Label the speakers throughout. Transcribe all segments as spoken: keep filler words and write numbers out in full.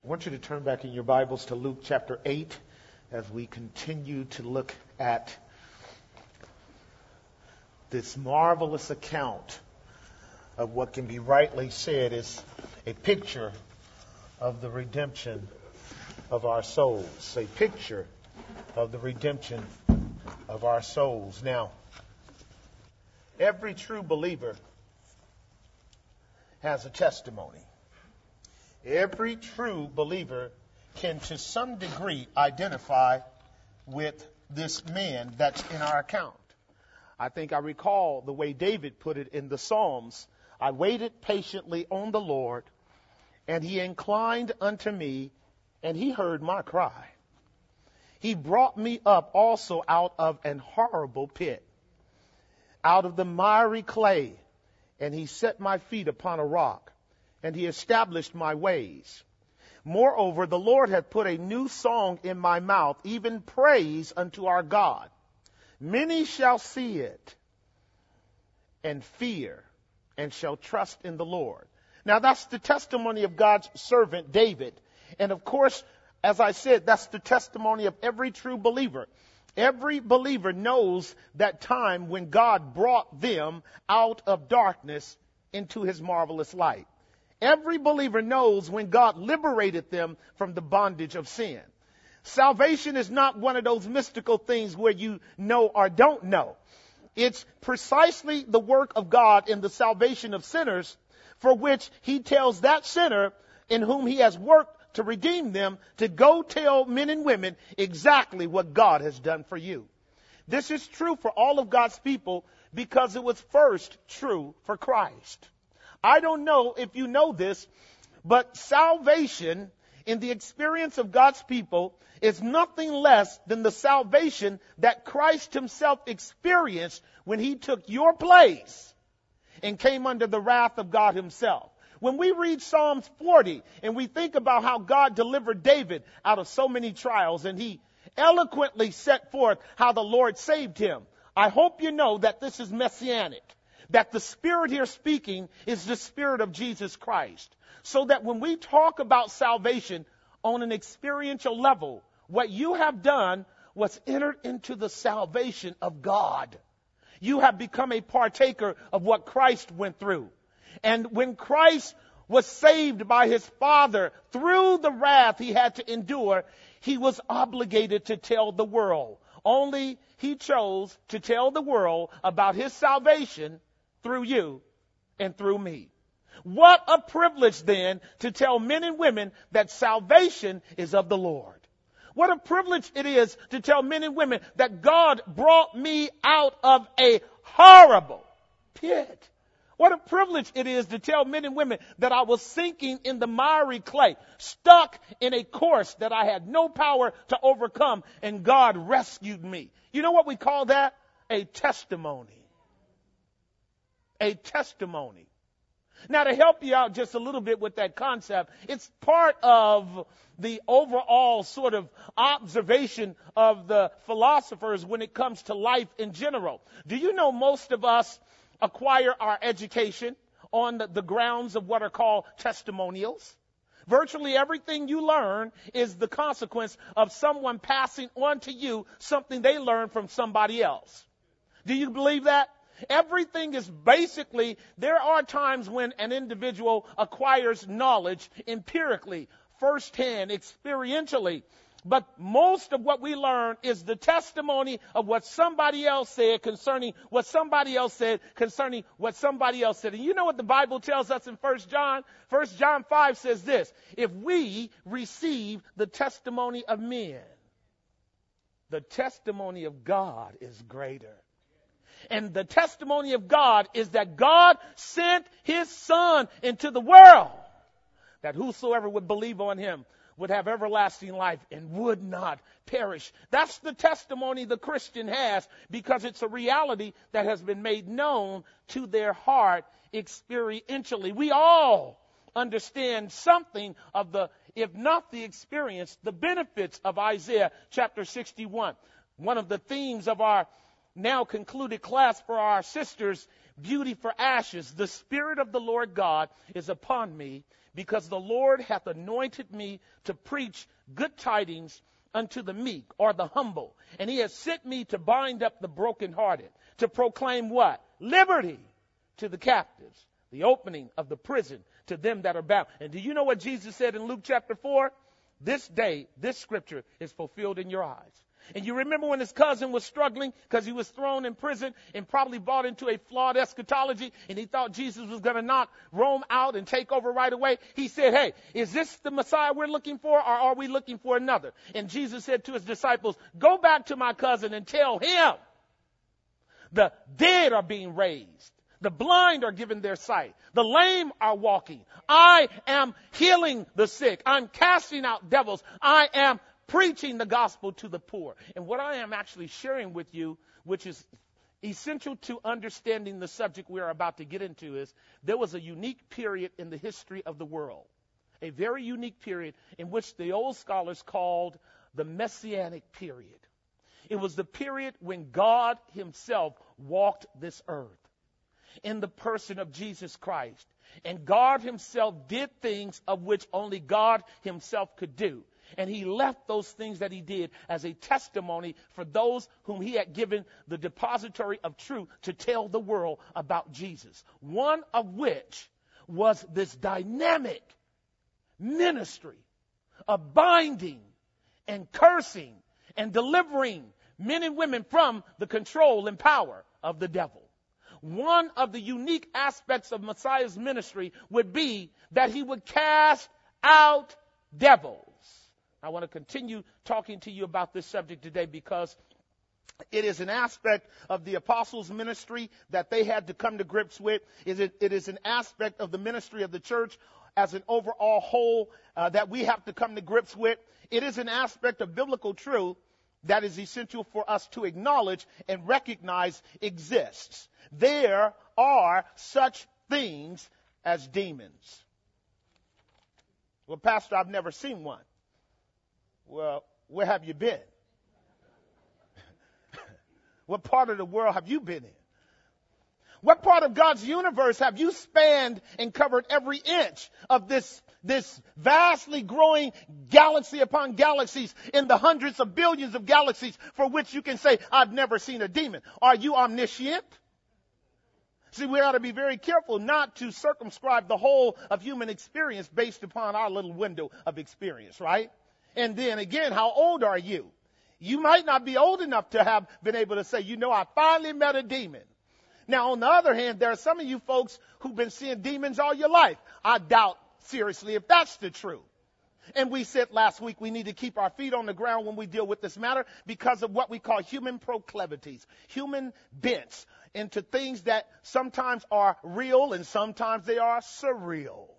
Speaker 1: I want you to turn back in your Bibles to Luke chapter eight as we continue to look at this marvelous account of what can be rightly said is a picture of the redemption of our souls. A picture of the redemption of our souls. Now, every true believer has a testimony. Every true believer can to some degree identify with this man that's in our account. I think I recall the way David put it in the Psalms. I waited patiently on the Lord, and he inclined unto me, and he heard my cry. He brought me up also out of an horrible pit, out of the miry clay, and he set my feet upon a rock, and he established my ways. Moreover, the Lord hath put a new song in my mouth, even praise unto our God. Many shall see it and fear and shall trust in the Lord. Now, that's the testimony of God's servant David. And of course, as I said, that's the testimony of every true believer. Every believer knows that time when God brought them out of darkness into his marvelous light. Every believer knows when God liberated them from the bondage of sin. Salvation is not one of those mystical things where you know or don't know. It's precisely the work of God in the salvation of sinners, for which he tells that sinner in whom he has worked to redeem them to go tell men and women exactly what God has done for you. This is true for all of God's people because it was first true for Christ. I don't know if you know this, but salvation in the experience of God's people is nothing less than the salvation that Christ himself experienced when he took your place and came under the wrath of God himself. When we read Psalms forty and we think about how God delivered David out of so many trials and he eloquently set forth how the Lord saved him, I hope you know that this is messianic, that the Spirit here speaking is the Spirit of Jesus Christ. So that when we talk about salvation on an experiential level, what you have done was entered into the salvation of God. You have become a partaker of what Christ went through. And when Christ was saved by his Father through the wrath he had to endure, he was obligated to tell the world. Only he chose to tell the world about his salvation through you and through me. What a privilege then to tell men and women that salvation is of the Lord. What a privilege it is to tell men and women that God brought me out of a horrible pit. What a privilege it is to tell men and women that I was sinking in the miry clay, stuck in a course that I had no power to overcome, and God rescued me. You know what we call that? A testimony. A testimony. Now, to help you out just a little bit with that concept, it's part of the overall sort of observation of the philosophers when it comes to life in general. Do you know most of us acquire our education on the, the grounds of what are called testimonials? Virtually everything you learn is the consequence of someone passing on to you something they learned from somebody else. Do you believe that? Everything is basically, there are times when an individual acquires knowledge empirically, firsthand, experientially. But most of what we learn is the testimony of what somebody else said concerning what somebody else said concerning what somebody else said. And you know what the Bible tells us in First John? First John five says this: if we receive the testimony of men, the testimony of God is greater. And the testimony of God is that God sent his Son into the world, that whosoever would believe on him would have everlasting life and would not perish. That's the testimony the Christian has, because it's a reality that has been made known to their heart experientially. We all understand something of the, if not the experience, the benefits of Isaiah chapter sixty-one. One of the themes of our now concluded class for our sisters
Speaker 2: beauty for ashes. The Spirit of the Lord God is upon me, because the Lord hath anointed me to preach good tidings unto the meek, or the humble. And he has sent me to bind up the brokenhearted, to proclaim what? Liberty to the captives, the opening of the prison to them that are bound. And do you know what Jesus said in Luke chapter four? This day, this scripture is fulfilled in your eyes. And you remember when his cousin was struggling because he was thrown in prison and probably bought into a flawed eschatology, and he thought Jesus was going to knock Rome out and take over right away. He said, hey, is this the Messiah we're looking for, or are we looking for another? And Jesus said to his disciples, go back to my cousin and tell him the dead are being raised. The blind are given their sight. The lame are walking. I am healing the sick. I'm casting out devils. I am preaching the gospel to the poor. And what I am actually sharing with you, which is essential to understanding the subject we are about to get into, is there was a unique period in the history of the world, a very unique period in which the old scholars called the Messianic period. It was the period when God himself walked this earth in the person of Jesus Christ. And God himself did things of which only God himself could do. And he left those things that he did as a testimony for those whom he had given the depository of truth to tell the world about Jesus. One of which was this dynamic ministry of binding and cursing and delivering men and women from the control and power of the devil. One of the unique aspects of Messiah's ministry would be that he would cast out devils. I want to continue talking to you about this subject today because it is an aspect of the apostles' ministry that they had to come to grips with. It is an aspect of the ministry of the church as an overall whole uh, that we have to come to grips with. It is an aspect of biblical truth that is essential for us to acknowledge and recognize exists. There are such things as demons. Well, Pastor, I've never seen one. Well, where have you been? What part of the world have you been in? What part of God's universe have you spanned and covered every inch of this, this vastly growing galaxy upon galaxies in the hundreds of billions of galaxies for which you can say, I've never seen a demon? Are you omniscient? See, we ought to be very careful not to circumscribe the whole of human experience based upon our little window of experience, right? And then again, how old are you? You might not be old enough to have been able to say, you know, I finally met a demon. Now, on the other hand, there are some of you folks who've been seeing demons all your life. I doubt seriously if that's the truth. And we said last week we need to keep our feet on the ground when we deal with this matter because of what we call human proclivities, human bents into things that sometimes are real and sometimes they are surreal.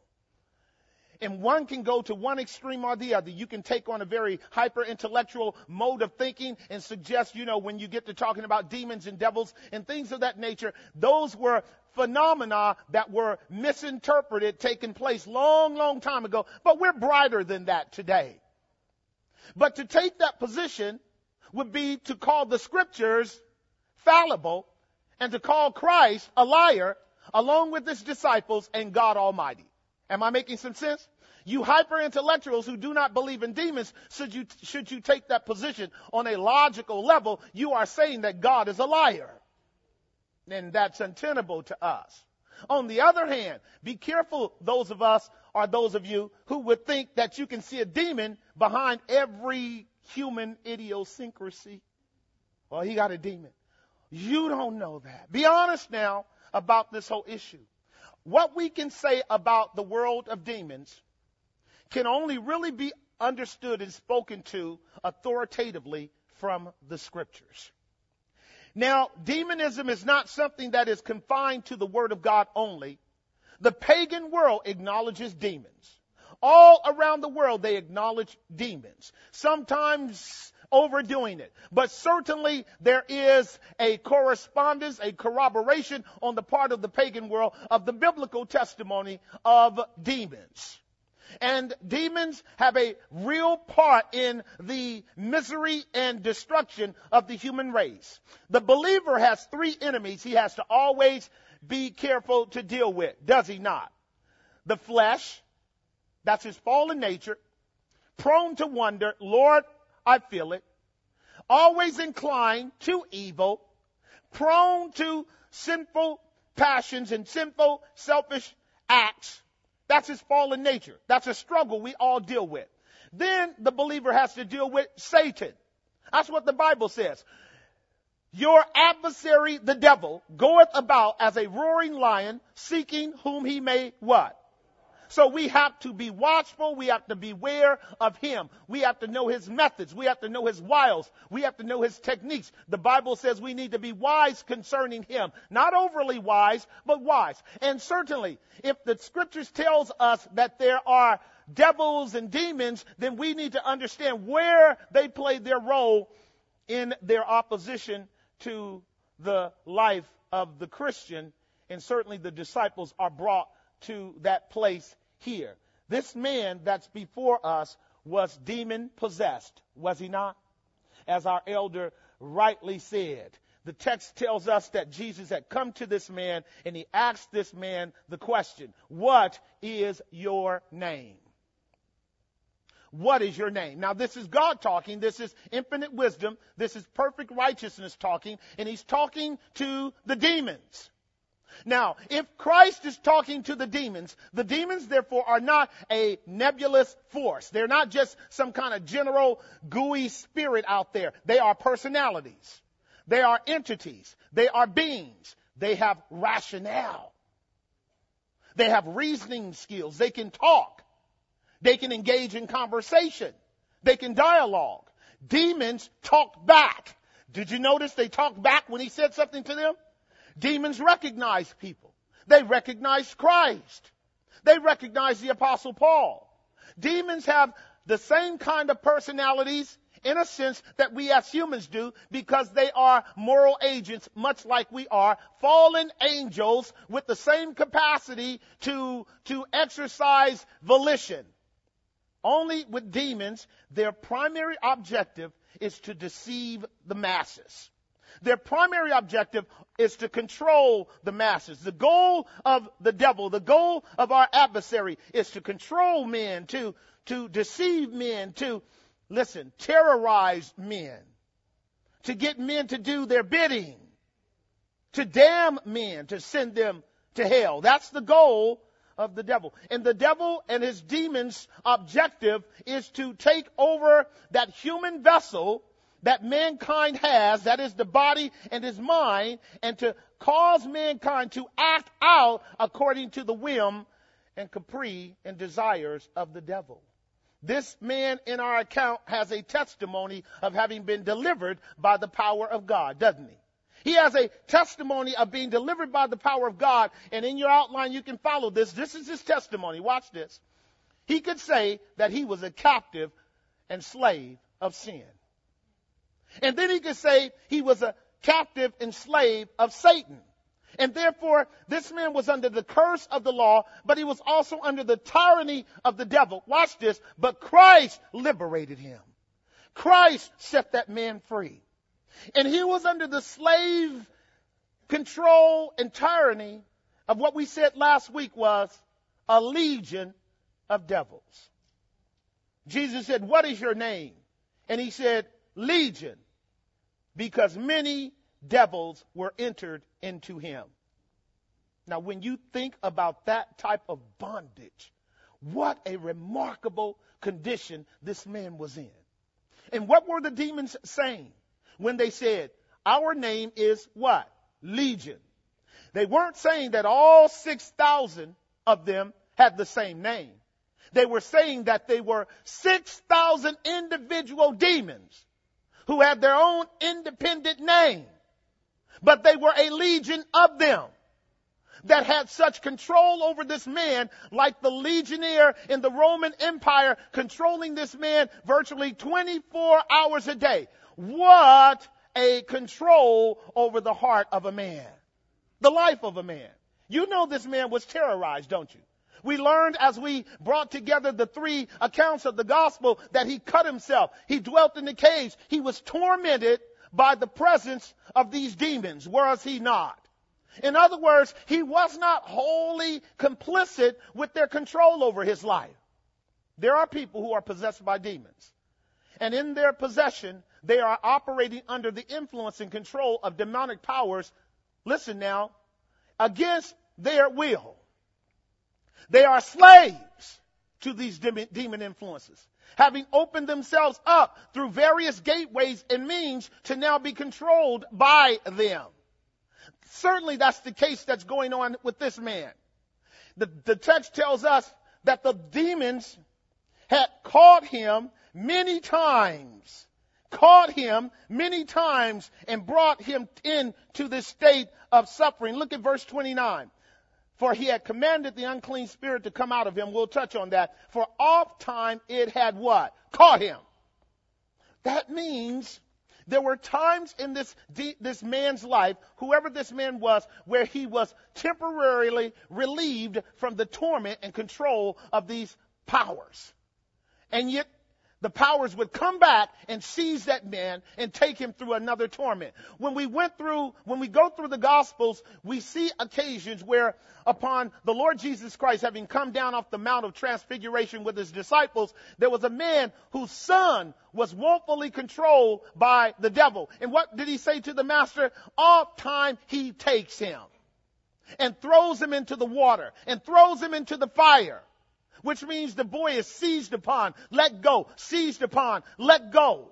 Speaker 2: And one can go to one extreme or the other. You can take on a very hyper-intellectual mode of thinking and suggest, you know, when you get to talking about demons and devils and things of that nature, those were phenomena that were misinterpreted, taking place long, long time ago. But we're brighter than that today. But to take that position would be to call the scriptures fallible and to call Christ a liar along with his disciples and God Almighty. Am I making some sense? You hyper-intellectuals who do not believe in demons, should you, should you take that position on a logical level, you are saying that God is a liar. And that's untenable to us. On the other hand, be careful, those of us or those of you who would think that you can see a demon behind every human idiosyncrasy. Well, he got a demon. You don't know that. Be honest now about this whole issue. What we can say about the world of demons can only really be understood and spoken to authoritatively from the scriptures. Now, demonism is not something that is confined to the word of God only. The pagan world acknowledges demons. All around the world, they acknowledge demons. Sometimes overdoing it. But certainly there is a correspondence, a corroboration on the part of the pagan world of the biblical testimony of demons. And demons have a real part in the misery and destruction of the human race. The believer has three enemies he has to always be careful to deal with, does he not? The flesh, that's his fallen nature, prone to wonder, Lord, I feel it, always inclined to evil, prone to sinful passions and sinful, selfish acts. That's his fallen nature. That's a struggle we all deal with. Then the believer has to deal with Satan. That's what the Bible says. Your adversary, the devil, goeth about as a roaring lion, seeking whom he may what? So we have to be watchful. We have to beware of him. We have to know his methods. We have to know his wiles. We have to know his techniques. The Bible says we need to be wise concerning him. Not overly wise, but wise. And certainly, if the scriptures tells us that there are devils and demons, then we need to understand where they play their role in their opposition to the life of the Christian. And certainly the disciples are brought to that place here. This man that's before us was demon possessed, was he not? As our elder rightly said, the text tells us that Jesus had come to this man and he asked this man the question, what is your name? What is your name? Now, this is God talking. This is infinite wisdom. This is perfect righteousness talking. And he's talking to the demons. Now, if Christ is talking to the demons, the demons, therefore, are not a nebulous force. They're not just some kind of general gooey spirit out there. They are personalities. They are entities. They are beings. They have rationale. They have reasoning skills. They can talk. They can engage in conversation. They can dialogue. Demons talk back. Did you notice they talked back when he said something to them? Demons recognize people. They recognize Christ. They recognize the Apostle Paul. Demons have the same kind of personalities in a sense that we as humans do, because they are moral agents much like we are, fallen angels with the same capacity to, to exercise volition. Only with demons, their primary objective is to deceive the masses. Their primary objective is to control the masses. The goal of the devil, the goal of our adversary is to control men, to, to deceive men, to, listen, terrorize men, to get men to do their bidding, to damn men, to send them to hell. That's the goal of the devil. And the devil and his demons' objective is to take over that human vessel that mankind has, that is the body and his mind, and to cause mankind to act out according to the whim and caprice and desires of the devil. This man in our account has a testimony of having been delivered by the power of God, doesn't he? He has a testimony of being delivered by the power of God, and in your outline you can follow this. This is his testimony. Watch this. He could say that he was a captive and slave of sin. And then he could say he was a captive and slave of Satan. And therefore, this man was under the curse of the law, but he was also under the tyranny of the devil. Watch this. But Christ liberated him. Christ set that man free. And he was under the slave control and tyranny of what we said last week was a legion of devils. Jesus said, what is your name? And he said, Legion, because many devils were entered into him. Now, when you think about that type of bondage, what a remarkable condition this man was in. And what were the demons saying when they said, our name is what? Legion. They weren't saying that all six thousand of them had the same name. They were saying that they were six thousand individual demons who had their own independent name. But they were a legion of them that had such control over this man, like the legionnaire in the Roman Empire controlling this man virtually twenty-four hours a day. What a control over the heart of a man, the life of a man. You know this man was terrorized, don't you? We learned as we brought together the three accounts of the gospel that he cut himself. He dwelt in the caves. He was tormented by the presence of these demons. Was he not? In other words, he was not wholly complicit with their control over his life. There are people who are possessed by demons. And in their possession, they are operating under the influence and control of demonic powers, listen now, against their will. They are slaves to these demon influences, having opened themselves up through various gateways and means to now be controlled by them. Certainly that's the case that's going on with this man. The, the text tells us that the demons had caught him many times, caught him many times and brought him into this state of suffering. Look at verse twenty-nine. For he had commanded the unclean spirit to come out of him. We'll touch on that. For oft time it had what? Caught him. That means there were times in this, this man's life, whoever this man was, where he was temporarily relieved from the torment and control of these powers. And yet the powers would come back and seize that man and take him through another torment. When we went through, when we go through the Gospels, we see occasions where upon the Lord Jesus Christ having come down off the Mount of Transfiguration with his disciples, there was a man whose son was woefully controlled by the devil. And what did he say to the master? Oft time he takes him and throws him into the water and throws him into the fire. Which means the boy is seized upon, let go, seized upon, let go.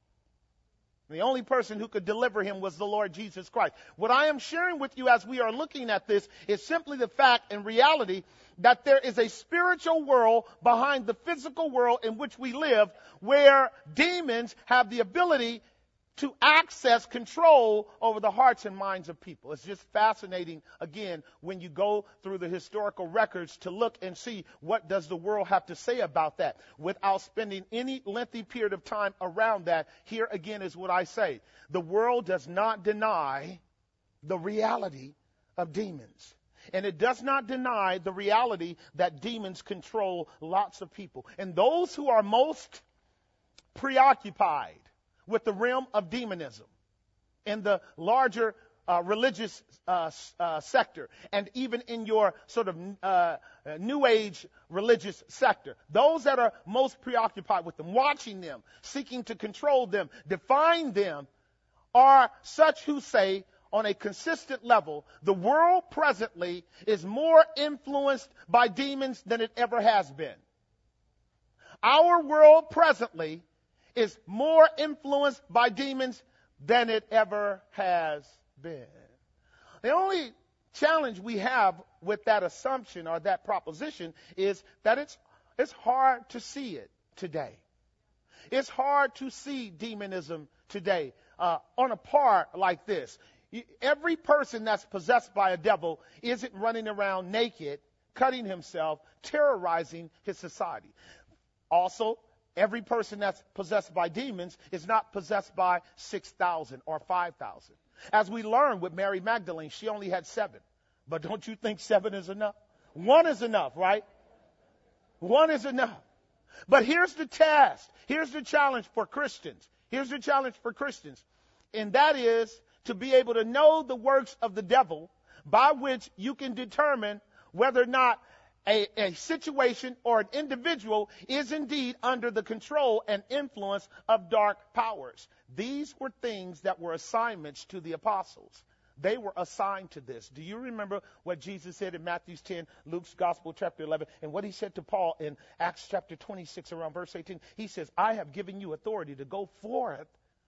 Speaker 2: The only person who could deliver him was the Lord Jesus Christ. What I am sharing with you as we are looking at this is simply the fact and reality that there is a spiritual world behind the physical world in which we live, where demons have the ability to access control over the hearts and minds of people. It's just fascinating, again, when you go through the historical records to look and see what does the world have to say about that. Without spending any lengthy period of time around that, here again is what I say. The world does not deny the reality of demons. And it does not deny the reality that demons control lots of people. And those who are most preoccupied with the realm of demonism in the larger uh, religious uh, uh, sector, and even in your sort of uh, new age religious sector. Those that are most preoccupied with them, watching them, seeking to control them, define them, are such who say on a consistent level, the world presently is more influenced by demons than it ever has been. Our world presently is more influenced by demons than it ever has been. The only challenge we have with that assumption or that proposition is that it's it's hard to see it today. It's hard to see demonism today uh, on a par like this. Every person that's possessed by a devil isn't running around naked, cutting himself, terrorizing his society. Also, every person that's possessed by demons is not possessed by six thousand or five thousand. As we learned with Mary Magdalene, she only had seven. But don't you think seven is enough? One is enough, right? One is enough. But here's the test. Here's the challenge for Christians. Here's the challenge for Christians. And that is to be able to know the works of the devil by which you can determine whether or not A, a situation or an individual is indeed under the control and influence of dark powers. These were things that were assignments to the apostles. They were assigned to this. Do you remember what Jesus said in Matthew ten, Luke's Gospel chapter eleven, and what he said to Paul in Acts chapter twenty-six around verse eighteen? He says, I have given you authority to go forth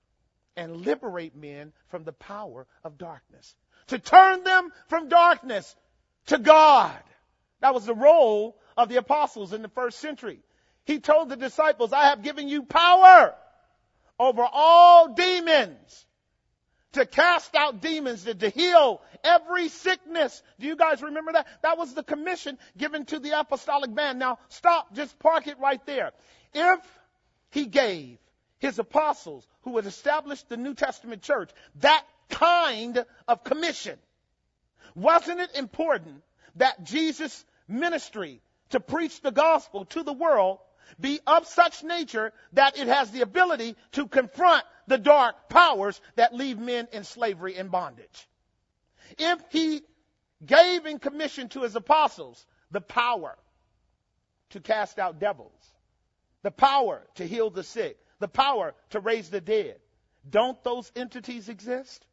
Speaker 2: and liberate men from the power of darkness, to turn them from darkness to God. That was the role of the apostles in the first century. He told the disciples, I have given you power over all demons, to cast out demons, to, to heal every sickness. Do you guys remember that? That was the commission given to the apostolic band. Now, stop, just park it right there. If he gave his apostles, who had established the New Testament church, that kind of commission, wasn't it important that Jesus' ministry to preach the gospel to the world be of such nature that it has the ability to confront the dark powers that leave men in slavery and bondage? If he gave in commission to his apostles the power to cast out devils, the power to heal the sick, the power to raise the dead, don't those entities exist?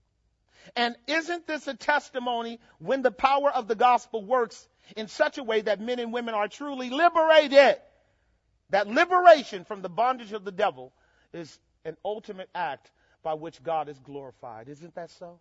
Speaker 2: And isn't this a testimony when the power of the gospel works in such a way that men and women are truly liberated? That liberation from the bondage of the devil is an ultimate act by which God is glorified. Isn't that so?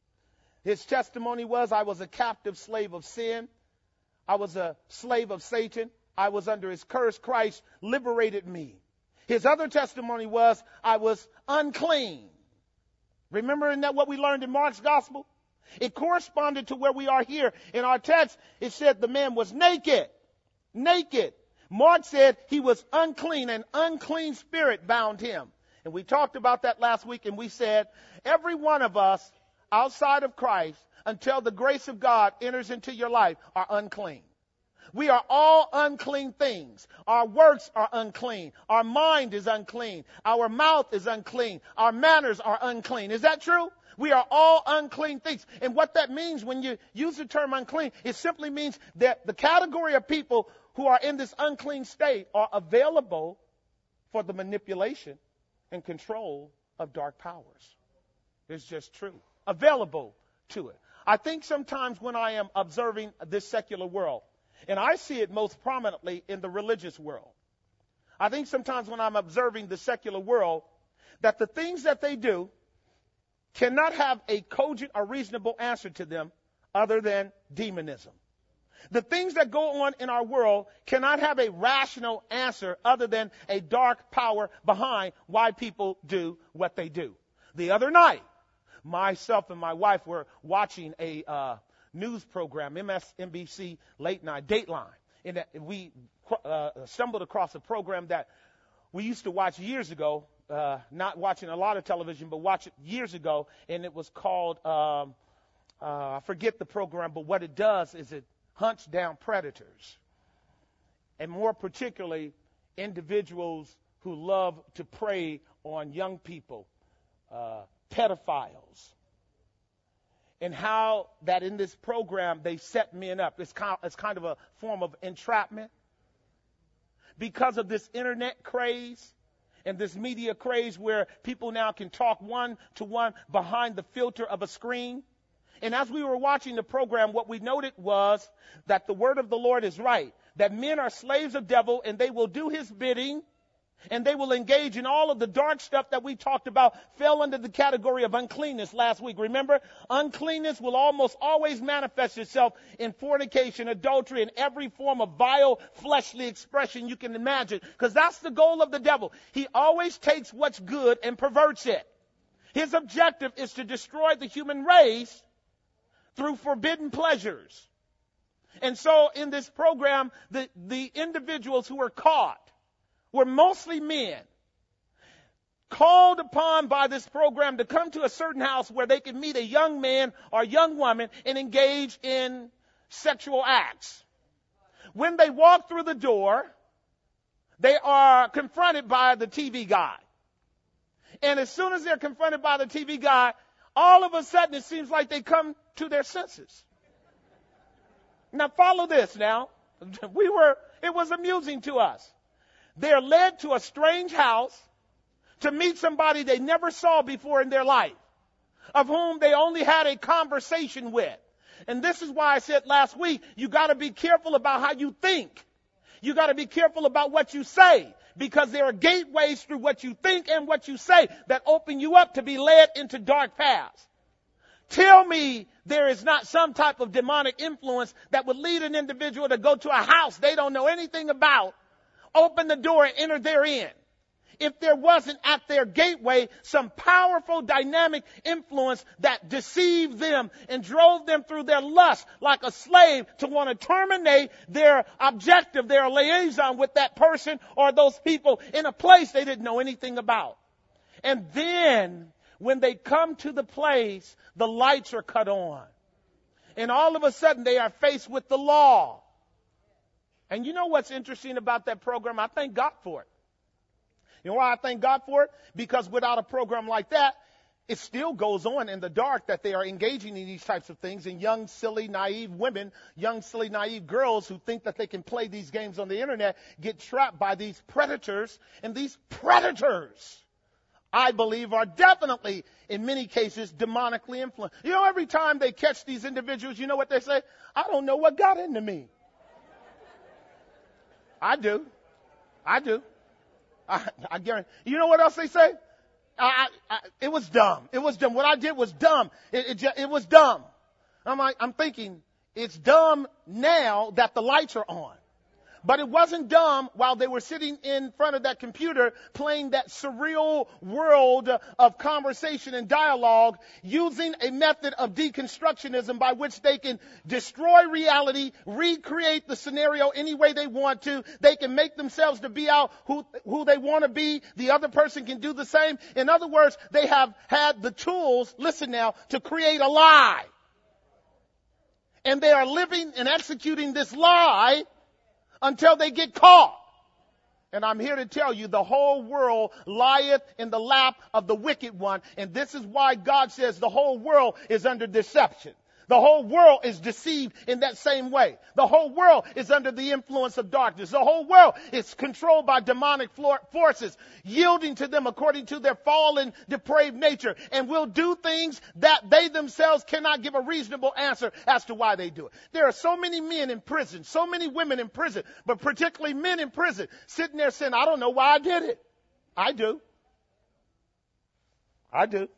Speaker 2: His testimony was, I was a captive slave of sin. I was a slave of Satan. I was under his curse. Christ liberated me. His other testimony was, I was unclean. Remember in that what we learned in Mark's gospel? It corresponded to where we are here. In our text, it said the man was naked. Naked. Mark said he was unclean. An unclean spirit bound him. And we talked about that last week, and we said every one of us outside of Christ, until the grace of God enters into your life, are unclean. We are all unclean things. Our works are unclean. Our mind is unclean. Our mouth is unclean. Our manners are unclean. Is that true? We are all unclean things. And what that means when you use the term unclean, it simply means that the category of people who are in this unclean state are available for the manipulation and control of dark powers. It's just true. Available to it. I think sometimes when I am observing this secular world, and I see it most prominently in the religious world, I think sometimes when I'm observing the secular world, that the things that they do cannot have a cogent or reasonable answer to them other than demonism. The things that go on in our world cannot have a rational answer other than a dark power behind why people do what they do. The other night, myself and my wife were watching a uh, news program, M S N B C Late Night, Dateline. And we uh, stumbled across a program that we used to watch years ago, uh, not watching a lot of television, but watch it years ago. And it was called, um, uh, I forget the program, but what it does is it hunts down predators. And more particularly, individuals who love to prey on young people, uh, pedophiles. And how that in this program they set men up. It's kind, of, it's kind of a form of entrapment. Because of this internet craze and this media craze where people now can talk one to one behind the filter of a screen. And as we were watching the program, what we noted was that the word of the Lord is right. That men are slaves of devil and they will do his bidding. And they will engage in all of the dark stuff that we talked about fell under the category of uncleanness last week. Remember, uncleanness will almost always manifest itself in fornication, adultery, and every form of vile fleshly expression you can imagine. Because that's the goal of the devil. He always takes what's good and perverts it. His objective is to destroy the human race through forbidden pleasures. And so in this program, the, the individuals who were caught were mostly men, called upon by this program to come to a certain house where they could meet a young man or young woman and engage in sexual acts. When they walk through the door, they are confronted by the T V guy. And as soon as they're confronted by the T V guy, all of a sudden it seems like they come to their senses. Now follow this now. We were, it was amusing to us. They're led to a strange house to meet somebody they never saw before in their life, of whom they only had a conversation with. And this is why I said last week, you got to be careful about how you think. You got to be careful about what you say, because there are gateways through what you think and what you say that open you up to be led into dark paths. Tell me there is not some type of demonic influence that would lead an individual to go to a house they don't know anything about, open the door and enter therein. If there wasn't at their gateway some powerful dynamic influence that deceived them and drove them through their lust like a slave to want to terminate their objective, their liaison with that person or those people in a place they didn't know anything about. And then when they come to the place, the lights are cut on. And all of a sudden they are faced with the law. And you know what's interesting about that program? I thank God for it. You know why I thank God for it? Because without a program like that, it still goes on in the dark that they are engaging in these types of things, and young, silly, naive women, young, silly, naive girls who think that they can play these games on the internet get trapped by these predators. And these predators, I believe, are definitely, in many cases, demonically influenced. You know, every time they catch these individuals, you know what they say? I don't know what got into me. I do. I do. I, I guarantee. You know what else they say? I, I, it was dumb. It was dumb. What I did was dumb. It, it, just, it was dumb. I'm like, I'm thinking, it's dumb now that the lights are on. But it wasn't dumb while they were sitting in front of that computer playing that surreal world of conversation and dialogue, using a method of deconstructionism by which they can destroy reality, recreate the scenario any way they want to. They can make themselves to be out who, who they want to be. The other person can do the same. In other words, they have had the tools, listen now, to create a lie. And they are living and executing this lie until they get caught. And I'm here to tell you, the whole world lieth in the lap of the wicked one. And this is why God says the whole world is under deception. The whole world is deceived in that same way. The whole world is under the influence of darkness. The whole world is controlled by demonic forces, yielding to them according to their fallen, depraved nature, and will do things that they themselves cannot give a reasonable answer as to why they do it. There are so many men in prison, so many women in prison, but particularly men in prison, sitting there saying, I don't know why I did it. I do. I do.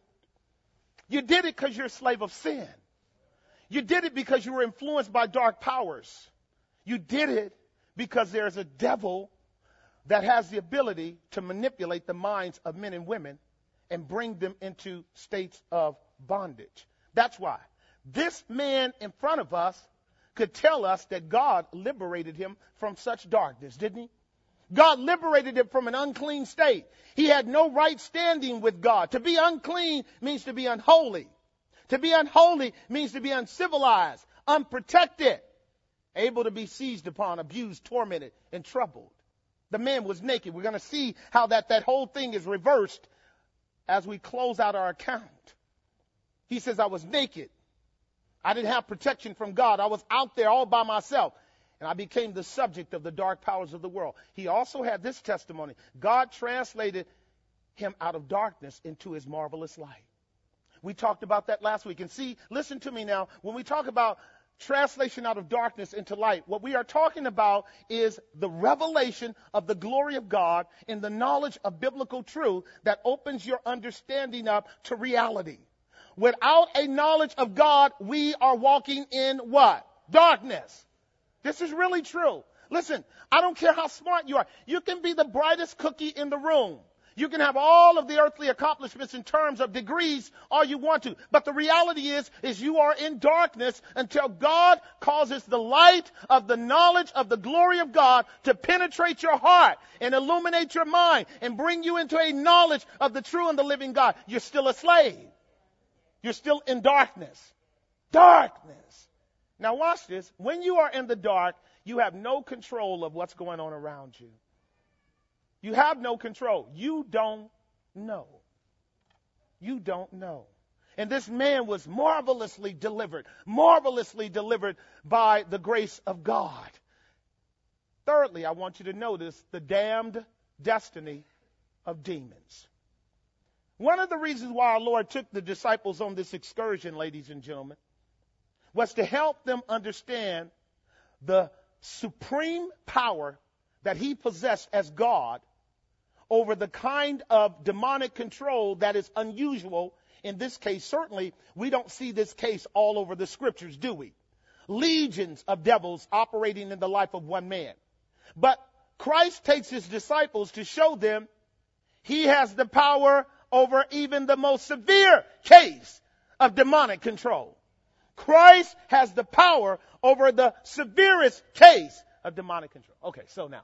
Speaker 2: You did it because you're a slave of sin. You did it because you were influenced by dark powers. You did it because there's a devil that has the ability to manipulate the minds of men and women and bring them into states of bondage. That's why this man in front of us could tell us that God liberated him from such darkness, didn't he? God liberated him from an unclean state. He had no right standing with God. To be unclean means to be unholy. To be unholy means to be uncivilized, unprotected, able to be seized upon, abused, tormented, and troubled. The man was naked. We're going to see how that, that whole thing is reversed as we close out our account. He says, I was naked. I didn't have protection from God. I was out there all by myself. And I became the subject of the dark powers of the world. He also had this testimony. God translated him out of darkness into his marvelous light. We talked about that last week. And see, listen to me now. When we talk about translation out of darkness into light, what we are talking about is the revelation of the glory of God in the knowledge of biblical truth that opens your understanding up to reality. Without a knowledge of God, we are walking in what? Darkness. This is really true. Listen, I don't care how smart you are. You can be the brightest cookie in the room. You can have all of the earthly accomplishments in terms of degrees all you want to. But the reality is, is you are in darkness until God causes the light of the knowledge of the glory of God to penetrate your heart and illuminate your mind and bring you into a knowledge of the true and the living God. You're still a slave. You're still in darkness. Darkness. Now watch this. When you are in the dark, you have no control of what's going on around you. You have no control. You don't know. You don't know. And this man was marvelously delivered, marvelously delivered by the grace of God. Thirdly, I want you to notice the damned destiny of demons. One of the reasons why our Lord took the disciples on this excursion, ladies and gentlemen, was to help them understand the supreme power that he possessed as God over the kind of demonic control that is unusual. In this case, certainly, we don't see this case all over the scriptures, do we? Legions of devils operating in the life of one man. But Christ takes his disciples to show them he has the power over even the most severe case of demonic control. Christ has the power over the severest case of demonic control. Okay, so now,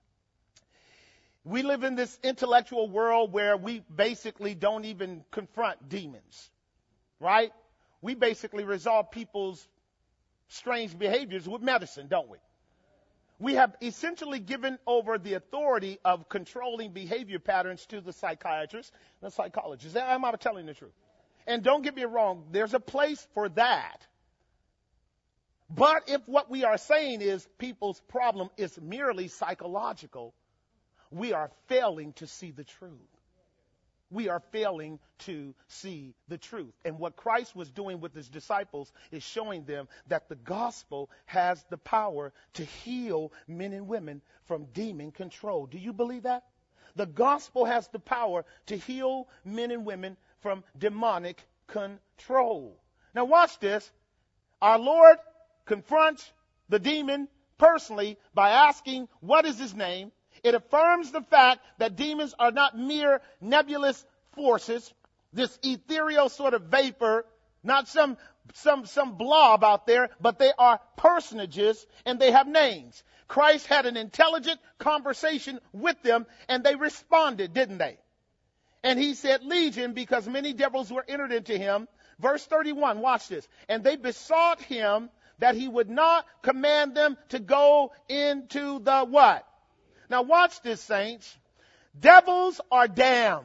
Speaker 2: we live in this intellectual world where we basically don't even confront demons, right? We basically resolve people's strange behaviors with medicine, don't we? We have essentially given over the authority of controlling behavior patterns to the psychiatrists and the psychologists. Am I telling the truth? And don't get me wrong, there's a place for that. But if what we are saying is people's problem is merely psychological, we are failing to see the truth. We are failing to see the truth. And what Christ was doing with his disciples is showing them that the gospel has the power to heal men and women from demon control. Do you believe that? The gospel has the power to heal men and women from demonic control. Now watch this. Our Lord confronts the demon personally by asking, what is his name? It affirms the fact that demons are not mere nebulous forces, this ethereal sort of vapor, not some, some, some blob out there, but they are personages and they have names. Christ had an intelligent conversation with them and they responded, didn't they? And he said legion because many devils were entered into him. Verse thirty-one, watch this. And they besought him that he would not command them to go into the what? Now watch this, saints. Devils are damned.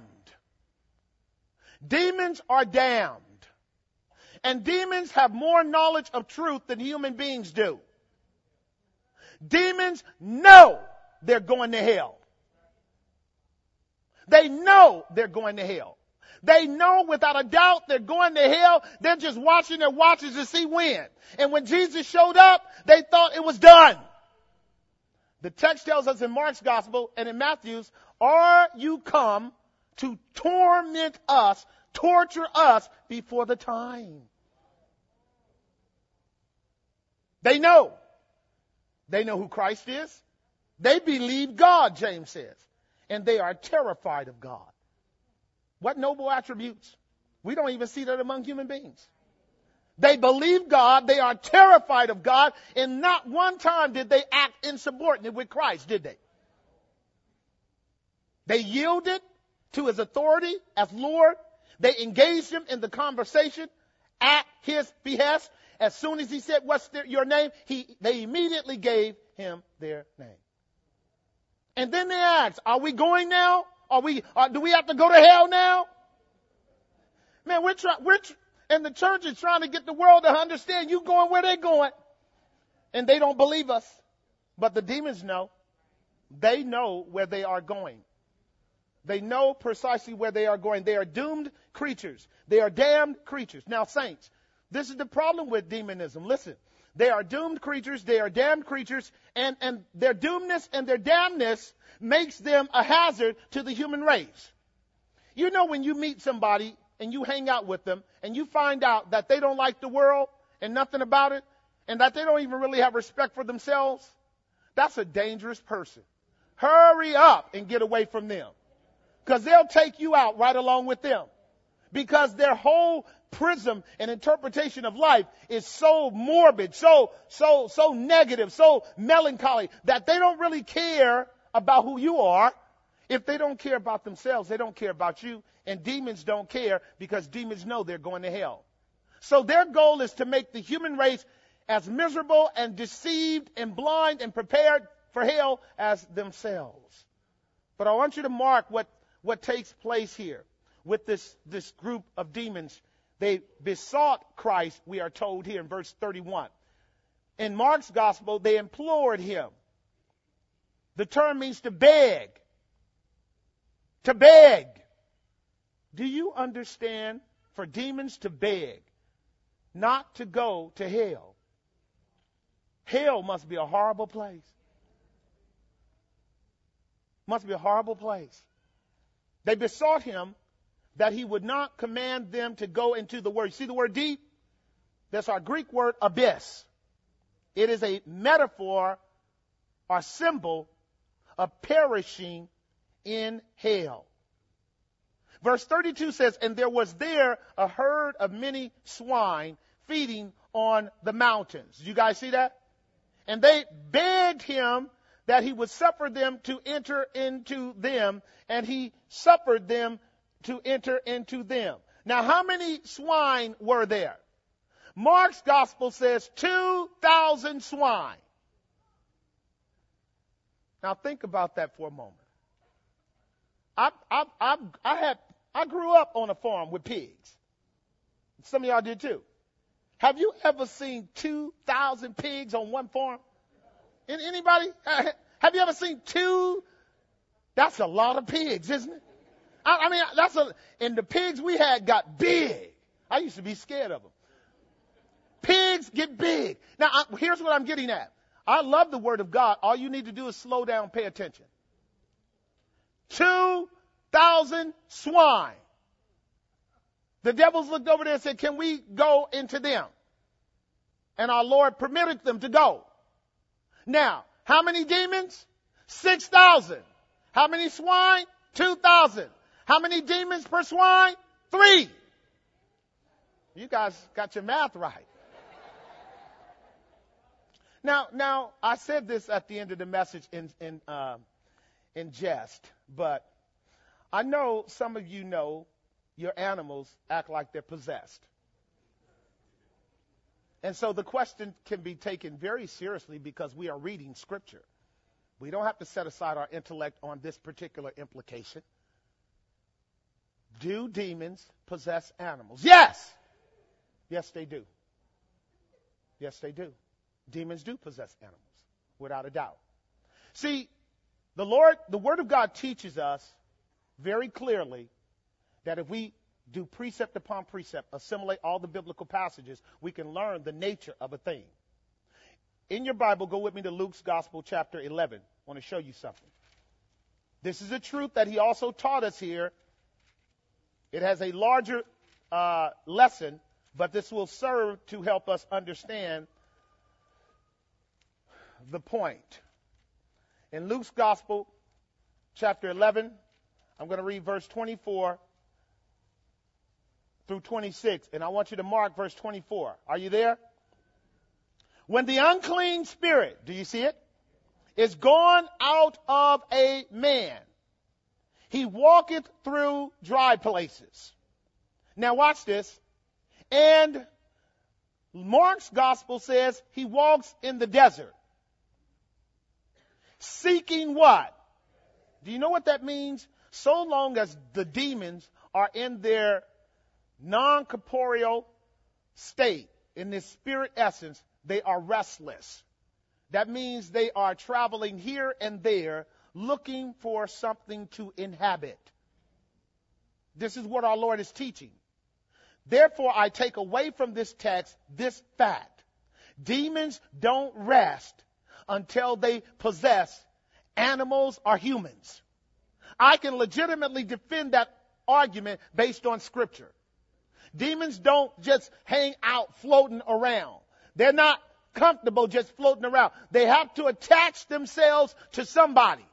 Speaker 2: Demons are damned. And demons have more knowledge of truth than human beings do. Demons know they're going to hell. They know they're going to hell. They know without a doubt they're going to hell. They're just watching their watches to see when. And when Jesus showed up, they thought it was done. The text tells us in Mark's gospel and in Matthew's, are you come to torment us, torture us before the time? They know. They know who Christ is. They believe God, James says. And they are terrified of God. What noble attributes. We don't even see that among human beings. They believe God. They are terrified of God. And not one time did they act insubordinate with Christ, did they? They yielded to his authority as Lord. They engaged him in the conversation at his behest. As soon as he said, what's their, your name? He, they immediately gave him their name. And then they asked, are we going now? Are we, uh, do we have to go to hell now? Man, we're trying, we're, tr- and the church is trying to get the world to understand you going where they're going. And they don't believe us. But the demons know. They know where they are going. They know precisely where they are going. They are doomed creatures. They are damned creatures. Now, saints, this is the problem with demonism. Listen, they are doomed creatures. They are damned creatures. And, and their doomedness and their damnness makes them a hazard to the human race. You know, when you meet somebody and you hang out with them and you find out that they don't like the world and nothing about it and that they don't even really have respect for themselves, that's a dangerous person. Hurry up and get away from them because they'll take you out right along with them because their whole prism and interpretation of life is so morbid, so, so, so negative, so melancholy that they don't really care about who you are. If they don't care about themselves, they don't care about you. And demons don't care because demons know they're going to hell. So their goal is to make the human race as miserable and deceived and blind and prepared for hell as themselves. But I want you to mark what, what takes place here with this, this group of demons. They besought Christ, we are told here in verse thirty-one. In Mark's gospel, they implored him. The term means to beg. To beg. Do you understand? For demons to beg, not to go to hell. Hell must be a horrible place. Must be a horrible place. They besought him that he would not command them to go into the word. You see the word deep? That's our Greek word abyss. It is a metaphor or symbol of perishing in hell. Verse thirty-two says, and there was there a herd of many swine feeding on the mountains. Did you guys see that? And they begged him that he would suffer them to enter into them, and he suffered them to enter into them. Now, how many swine were there? Mark's gospel says two thousand swine. Now, think about that for a moment. I, I, I, I, had, I grew up on a farm with pigs. Some of y'all did too. Have you ever seen two thousand pigs on one farm? Anybody? Have you ever seen two? That's a lot of pigs, isn't it? I, I mean, that's a, and the pigs we had got big. I used to be scared of them. Pigs get big. Now, I, here's what I'm getting at. I love the word of God. All you need to do is slow down, pay attention. two thousand swine. The devils looked over there and said, can we go into them? And our Lord permitted them to go. Now, how many demons? six thousand. How many swine? two thousand. How many demons per swine? Three. You guys got your math right. Now, now I said this at the end of the message in in uh, in jest, but I know some of you know your animals act like they're possessed. And so the question can be taken very seriously because we are reading Scripture. We don't have to set aside our intellect on this particular implication. Do demons possess animals? Yes! Yes, they do. Yes, they do. Demons do possess animals, without a doubt. See, the Lord, the Word of God teaches us very clearly that if we do precept upon precept, assimilate all the biblical passages, we can learn the nature of a thing. In your Bible, go with me to Luke's Gospel, chapter eleven. I want to show you something. This is a truth that he also taught us here. It has a larger uh, lesson, but this will serve to help us understand the point. In Luke's Gospel, chapter eleven, I'm going to read verse twenty-four through twenty-six, and I want you to mark verse twenty-four. Are you there? When the unclean spirit, do you see it, is gone out of a man, he walketh through dry places. Now watch this. And Mark's gospel says he walks in the desert. Seeking what? Do you know what that means? So long as the demons are in their non-corporeal state, in this spirit essence, they are restless. That means they are traveling here and there, looking for something to inhabit. This is what our Lord is teaching. Therefore, I take away from this text this fact. Demons don't rest until they possess animals or humans. I can legitimately defend that argument based on Scripture. Demons don't just hang out floating around. They're not comfortable just floating around. They have to attach themselves to somebody.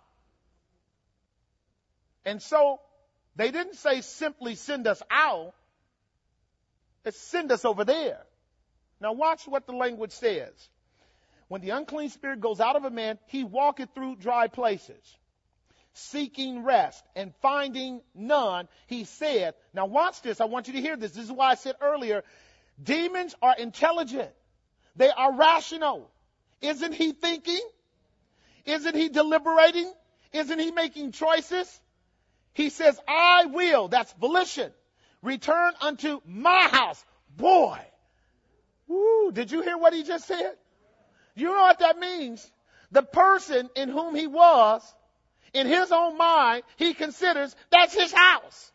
Speaker 2: And so they didn't say simply send us out. It's send us over there. Now watch what the language says. When the unclean spirit goes out of a man, he walketh through dry places, seeking rest, and finding none, he said. Now watch this. I want you to hear this. This is why I said earlier, demons are intelligent. They are rational. Isn't he thinking? Isn't he deliberating? Isn't he making choices? He says, I will, that's volition, return unto my house. Boy, woo, did you hear what he just said? You know what that means? The person in whom he was, in his own mind, he considers that's his house.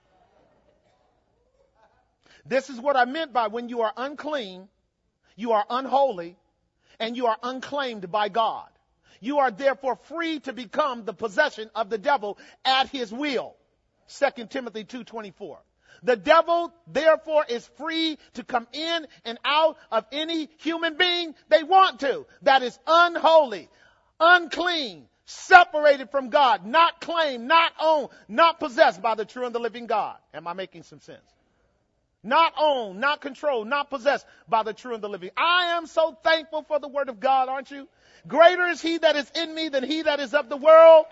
Speaker 2: This is what I meant by when you are unclean, you are unholy, and you are unclaimed by God. You are therefore free to become the possession of the devil at his will. Second Timothy two twenty-four. The devil, therefore, is free to come in and out of any human being they want to. That is unholy, unclean, separated from God, not claimed, not owned, not possessed by the true and the living God. Am I making some sense? Not owned, not controlled, not possessed by the true and the living. I am so thankful for the word of God, aren't you? Greater is he that is in me than he that is of the world.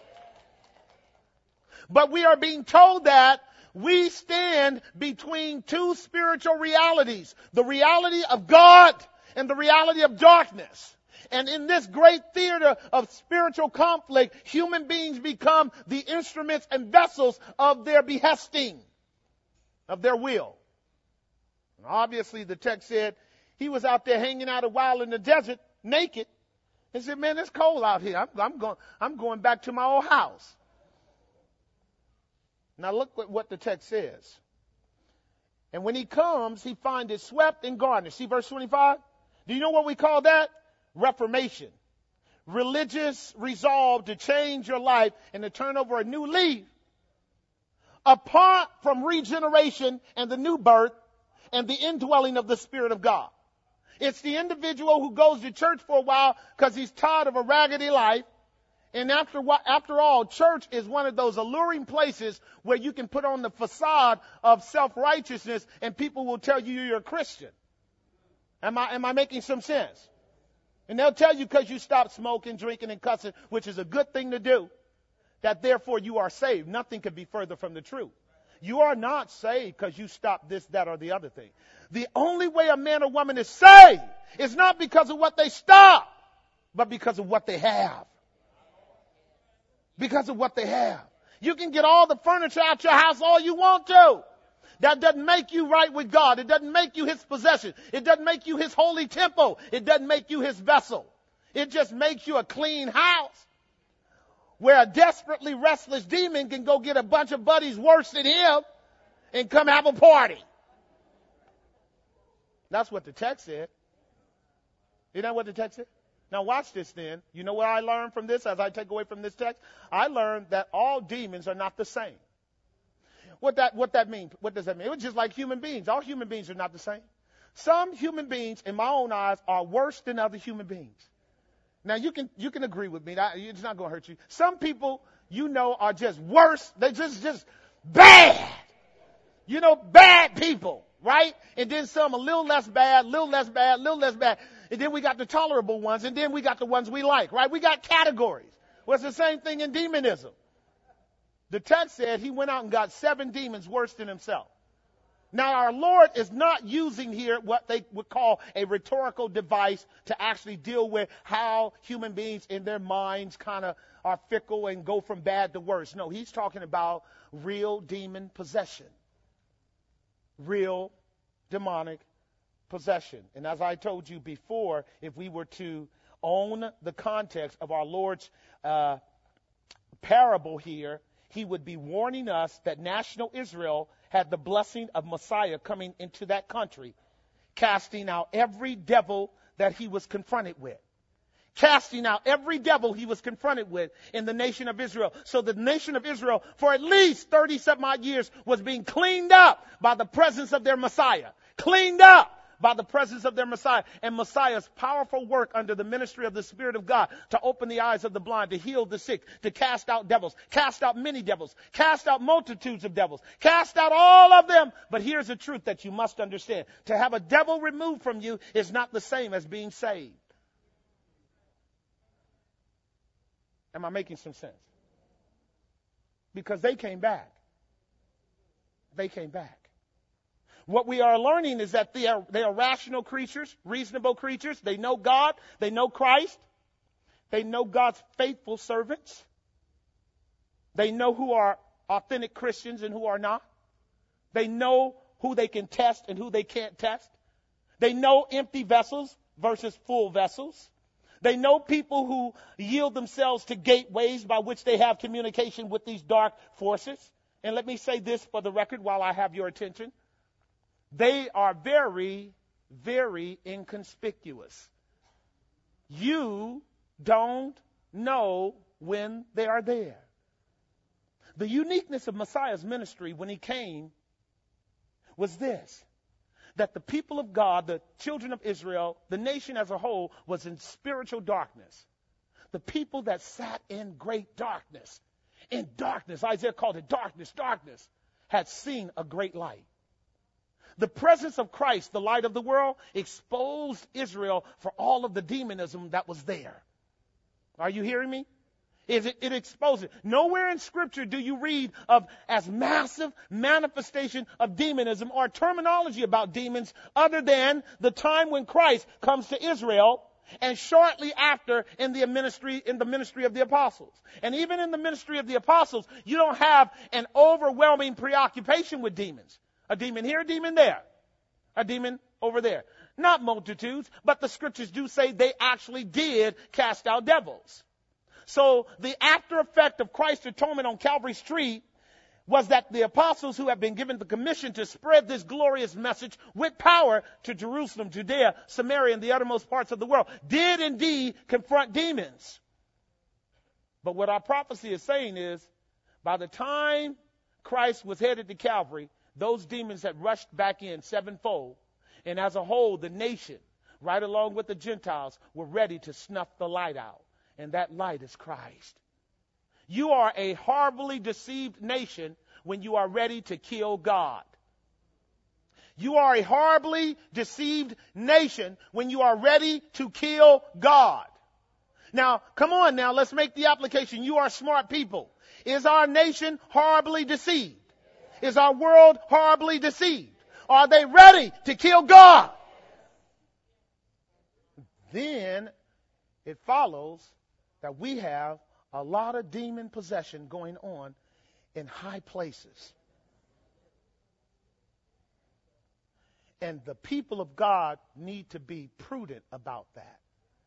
Speaker 2: But we are being told that we stand between two spiritual realities, the reality of God and the reality of darkness. And in this great theater of spiritual conflict, human beings become the instruments and vessels of their behesting, of their will. Obviously, the text said he was out there hanging out a while in the desert, naked. He said, man, it's cold out here. I'm, I'm, going, I'm going back to my old house. Now look what, what the text says. And when he comes, he finds it swept and garnished. See verse twenty-five? Do you know what we call that? Reformation. Religious resolve to change your life and to turn over a new leaf. Apart from regeneration and the new birth and the indwelling of the Spirit of God. It's the individual who goes to church for a while because he's tired of a raggedy life. And after after all, church is one of those alluring places where you can put on the facade of self-righteousness and people will tell you you're a Christian. Am I, am I making some sense? And they'll tell you because you stopped smoking, drinking, and cussing, which is a good thing to do, that therefore you are saved. Nothing could be further from the truth. You are not saved because you stopped this, that, or the other thing. The only way a man or woman is saved is not because of what they stop, but because of what they have. Because of what they have. You can get all the furniture out your house all you want to. That doesn't make you right with God. It doesn't make you his possession. It doesn't make you his holy temple. It doesn't make you his vessel. It just makes you a clean house where a desperately restless demon can go get a bunch of buddies worse than him and come have a party. That's what the text said. Isn't that what the text said? Now watch this then. You know what I learned from this as I take away from this text? I learned that all demons are not the same. What that, what that means? What does that mean? It was just like human beings. All human beings are not the same. Some human beings, in my own eyes, are worse than other human beings. Now you can, you can agree with me. It's not going to hurt you. Some people, you know, are just worse. They're just, just bad. You know, bad people, right? And then some a little less bad, little less bad, little less bad. And then we got the tolerable ones, and then we got the ones we like, right? We got categories. Well, it's the same thing in demonism. The text said he went out and got seven demons worse than himself. Now, our Lord is not using here what they would call a rhetorical device to actually deal with how human beings in their minds kind of are fickle and go from bad to worse. No, he's talking about real demon possession. Real demonic possession. And as I told you before, if we were to own the context of our Lord's uh, parable here, he would be warning us that national Israel had the blessing of Messiah coming into that country, casting out every devil that he was confronted with. Casting out every devil he was confronted with in the nation of Israel. So the nation of Israel, for at least thirty some odd years, was being cleaned up by the presence of their Messiah. Cleaned up by the presence of their Messiah. And Messiah's powerful work under the ministry of the Spirit of God to open the eyes of the blind, to heal the sick, to cast out devils, cast out many devils, cast out multitudes of devils, cast out all of them. But here's the truth that you must understand. To have a devil removed from you is not the same as being saved. Am I making some sense? Because they came back. They came back. What we are learning is that they are, they are rational creatures, reasonable creatures. They know God. They know Christ. They know God's faithful servants. They know who are authentic Christians and who are not. They know who they can test and who they can't test. They know empty vessels versus full vessels. They know people who yield themselves to gateways by which they have communication with these dark forces. And let me say this for the record while I have your attention. They are very, very inconspicuous. You don't know when they are there. The uniqueness of Messiah's ministry when he came was this, that the people of God, the children of Israel, the nation as a whole, was in spiritual darkness. The people that sat in great darkness, in darkness, Isaiah called it darkness, darkness, had seen a great light. The presence of Christ, the light of the world, exposed Israel for all of the demonism that was there. Are you hearing me? It, it exposed it. Nowhere in Scripture do you read of as massive manifestation of demonism or terminology about demons other than the time when Christ comes to Israel and shortly after in the ministry in the ministry of the apostles. And even in the ministry of the apostles, you don't have an overwhelming preoccupation with demons. A demon here, a demon there. a demon over there. Not multitudes, but the scriptures do say they actually did cast out devils. So the after effect of Christ's atonement on Calvary Street was that the apostles who have been given the commission to spread this glorious message with power to Jerusalem, Judea, Samaria, and the uttermost parts of the world did indeed confront demons. But what our prophecy is saying is, by the time Christ was headed to Calvary, those demons had rushed back in sevenfold. And as a whole, the nation, right along with the Gentiles, were ready to snuff the light out. And that light is Christ. You are a horribly deceived nation when you are ready to kill God. You are a horribly deceived nation when you are ready to kill God. Now, come on now, let's make the application. You are smart people. Is our nation horribly deceived? Is our world horribly deceived? Are they ready to kill God? Then it follows that we have a lot of demon possession going on in high places. And the people of God need to be prudent about that.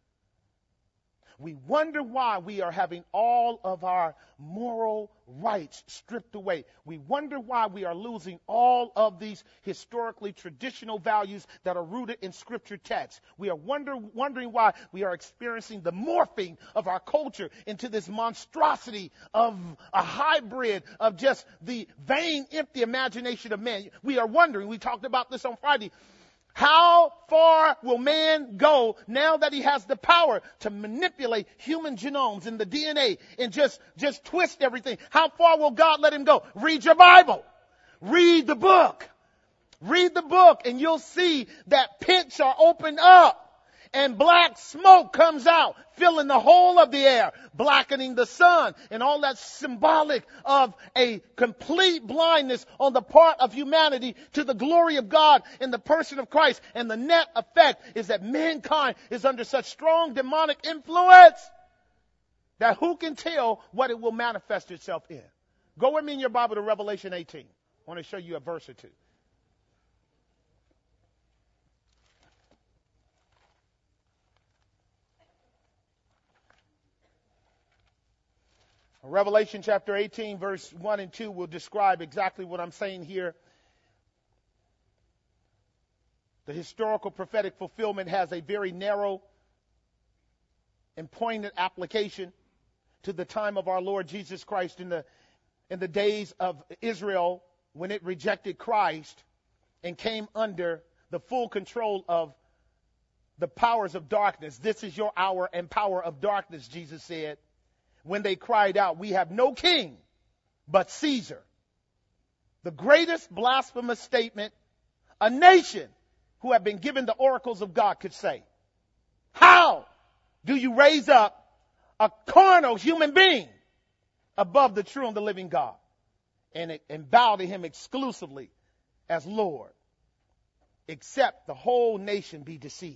Speaker 2: We wonder why we are having all of our moral rights stripped away. We wonder why we are losing all of these historically traditional values that are rooted in scripture texts. We are wonder, wondering why we are experiencing the morphing of our culture into this monstrosity of a hybrid of just the vain, empty imagination of man. We are wondering, we talked about this on Friday, how far will man go now that he has the power to manipulate human genomes and the D N A and just, just twist everything? How far will God let him go? Read your Bible. Read the book. Read the book and you'll see that pits are opened up and black smoke comes out, filling the whole of the air, blackening the sun, and all that's symbolic of a complete blindness on the part of humanity to the glory of God in the person of Christ. And the net effect is that mankind is under such strong demonic influence that who can tell what it will manifest itself in? Go with me in your Bible to Revelation eighteen. I want to show you a verse or two. Revelation chapter eighteen, verse one and two will describe exactly what I'm saying here. The historical prophetic fulfillment has a very narrow and poignant application to the time of our Lord Jesus Christ in the, in the days of Israel when it rejected Christ and came under the full control of the powers of darkness. This is your hour and power of darkness, Jesus said. When they cried out, we have no king but Caesar. The greatest blasphemous statement a nation who have been given the oracles of God could say. How do you raise up a carnal human being above the true and the living God and, and bow to him exclusively as Lord, except the whole nation be deceived?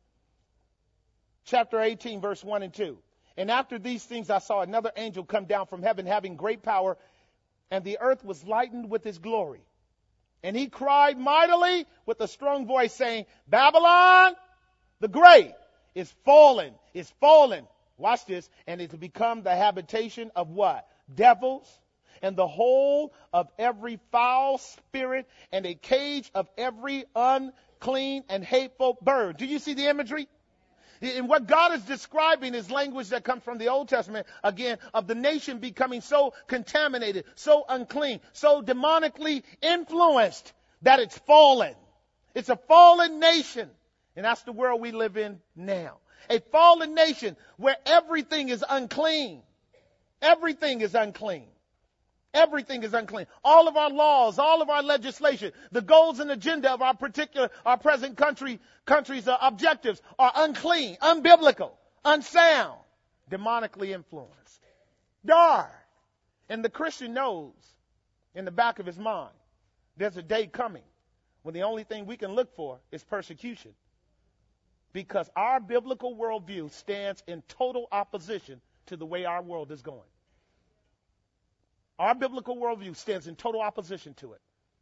Speaker 2: Chapter eighteen, verse one and two. And after these things I saw another angel come down from heaven having great power, and the earth was lightened with his glory. And he cried mightily with a strong voice, saying, Babylon the great is fallen, is fallen. Watch this. And it will become the habitation of what? Devils, and the hole of every foul spirit, and a cage of every unclean and hateful bird. Do you see the imagery? And what God is describing is language that comes from the Old Testament, again, of the nation becoming so contaminated, so unclean, so demonically influenced that it's fallen. It's a fallen nation. And that's the world we live in now. A fallen nation where everything is unclean. Everything is unclean. Everything is unclean. All of our laws, all of our legislation, the goals and agenda of our particular, our present country, country's uh, objectives are unclean, unbiblical, unsound, demonically influenced. Dark. And the Christian knows in the back of his mind, there's a day coming when the only thing we can look for is persecution. Because our biblical worldview stands in total opposition to the way our world is going. Our biblical worldview stands in total opposition to it.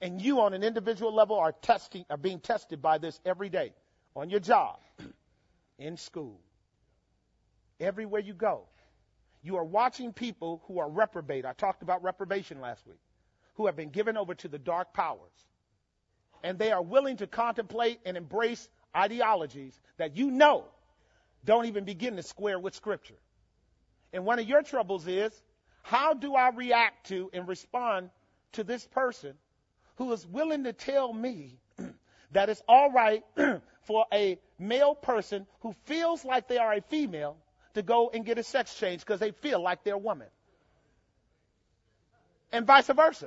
Speaker 2: And you on an individual level are testing, are being tested by this every day on your job, in school, everywhere you go. You are watching people who are reprobate. I talked about reprobation last week, who have been given over to the dark powers. And they are willing to contemplate and embrace ideologies that you know don't even begin to square with Scripture. And one of your troubles is, how do I react to and respond to this person who is willing to tell me that it's all right for a male person who feels like they are a female to go and get a sex change because they feel like they're a woman? And vice versa.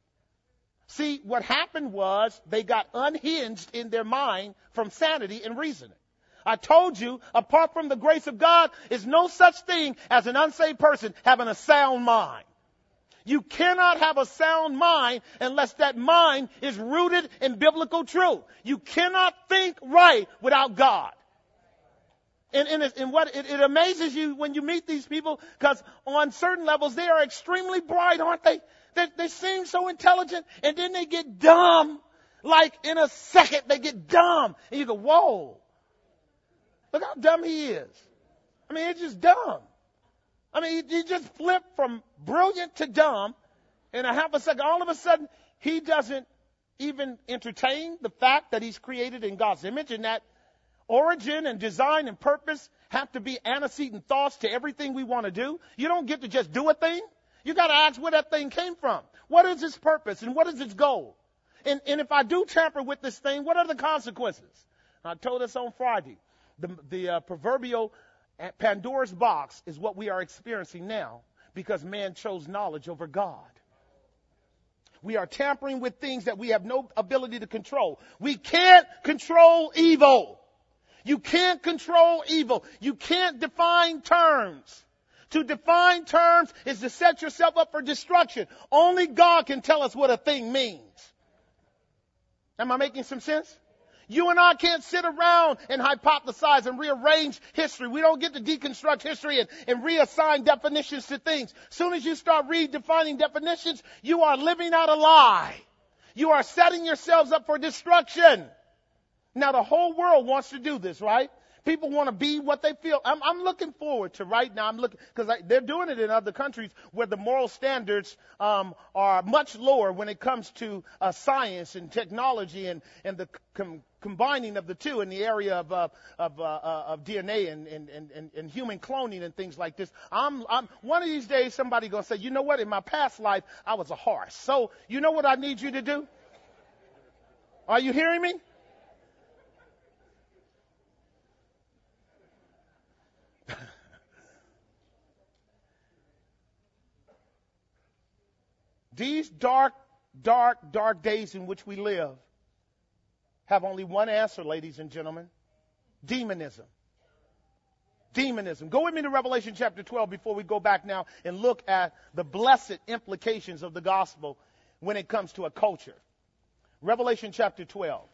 Speaker 2: See, what happened was they got unhinged in their mind from sanity and reasoning. I told you, apart from the grace of God, is no such thing as an unsaved person having a sound mind. You cannot have a sound mind unless that mind is rooted in biblical truth. You cannot think right without God. And, and, and what it, it amazes you when you meet these people, because on certain levels they are extremely bright, aren't they? They, they seem so intelligent, and then they get dumb. Like in a second, they get dumb, and you go, "Whoa! Look how dumb he is." I mean, it's just dumb. I mean, he, he just flipped from brilliant to dumb in a half a second. All of a sudden, he doesn't even entertain the fact that he's created in God's image, and that origin and design and purpose have to be antecedent thoughts to everything we want to do. You don't get to just do a thing. You got to ask where that thing came from. What is its purpose and what is its goal? And, and if I do tamper with this thing, what are the consequences? I told us on Friday, the, the uh, proverbial Pandora's box is what we are experiencing now because man chose knowledge over God. We are tampering with things that we have no ability to control. We can't control evil. You can't control evil. You can't define terms. To define terms is to set yourself up for destruction. Only God can tell us what a thing means. Am I making some sense? You and I can't sit around and hypothesize and rearrange history. We don't get to deconstruct history and, and reassign definitions to things. As soon as you start redefining definitions, you are living out a lie. You are setting yourselves up for destruction. Now, the whole world wants to do this, right? People want to be what they feel. I'm, I'm looking forward to right now. I'm looking because they're doing it in other countries where the moral standards um, are much lower when it comes to uh, science and technology and and the com- combining of the two in the area of uh, of, uh, uh, of D N A and, and, and, and human cloning and things like this. I'm, I'm one of these days somebody gonna say, you know what? In my past life, I was a horse. So you know what I need you to do? Are you hearing me? These dark, dark, dark days in which we live have only one answer, ladies and gentlemen. Demonism. Demonism. Go with me to Revelation chapter twelve before we go back now and look at the blessed implications of the gospel when it comes to a culture. Revelation chapter twelve.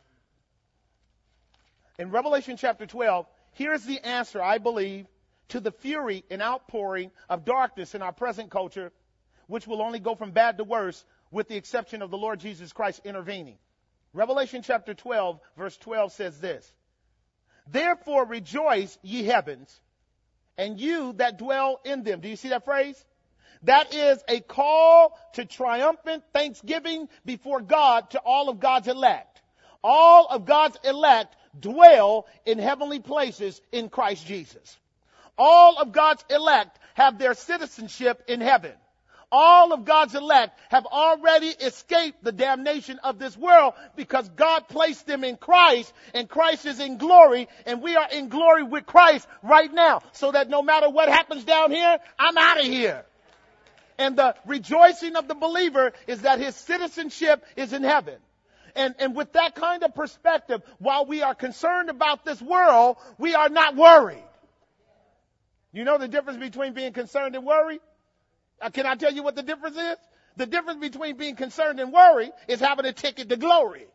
Speaker 2: In Revelation chapter twelve, here's the answer, I believe, to the fury and outpouring of darkness in our present culture, which will only go from bad to worse with the exception of the Lord Jesus Christ intervening. Revelation chapter twelve, verse twelve says this: "Therefore rejoice, ye heavens, and you that dwell in them." Do you see that phrase? That is a call to triumphant thanksgiving before God to all of God's elect. All of God's elect dwell in heavenly places in Christ Jesus. All of God's elect have their citizenship in heaven. All of God's elect have already escaped the damnation of this world because God placed them in Christ, and Christ is in glory, and we are in glory with Christ right now, so that no matter what happens down here, I'm out of here. And the rejoicing of the believer is that his citizenship is in heaven. And, and with that kind of perspective, while we are concerned about this world, we are not worried. You know the difference between being concerned and worried? Uh, can I tell you what the difference is? The difference between being concerned and worried is having a ticket to glory.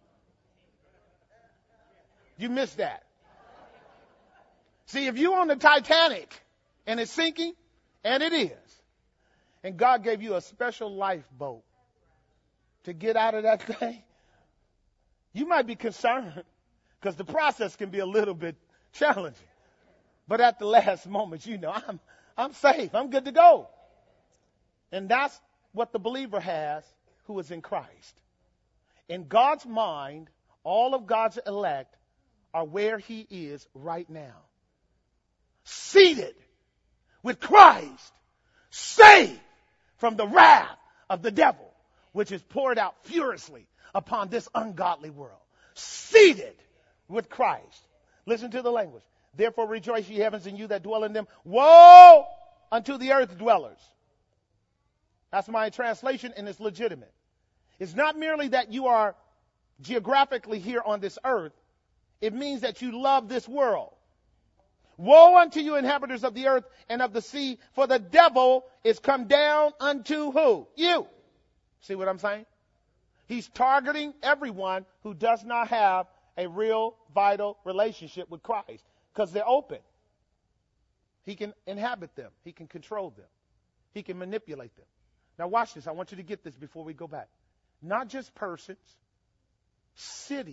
Speaker 2: You missed that. See, if you're on the Titanic and it's sinking, and it is, and God gave you a special lifeboat, to get out of that thing, you might be concerned because the process can be a little bit challenging. But at the last moment, you know, I'm, I'm safe. I'm good to go. And that's what the believer has who is in Christ. In God's mind, all of God's elect are where he is right now. Seated with Christ, saved from the wrath of the devil, which is poured out furiously upon this ungodly world. Seated with Christ. Listen to the language. Therefore rejoice, ye heavens, and you that dwell in them. Woe unto the earth dwellers. That's my translation, and it's legitimate. It's not merely that you are geographically here on this earth. It means that you love this world. Woe unto you, inhabitants of the earth and of the sea, for the devil is come down unto who? You. See what I'm saying? He's targeting everyone who does not have a real, vital relationship with Christ because they're open. He can inhabit them. He can control them. He can manipulate them. Now watch this. I want you to get this before we go back. Not just persons, cities,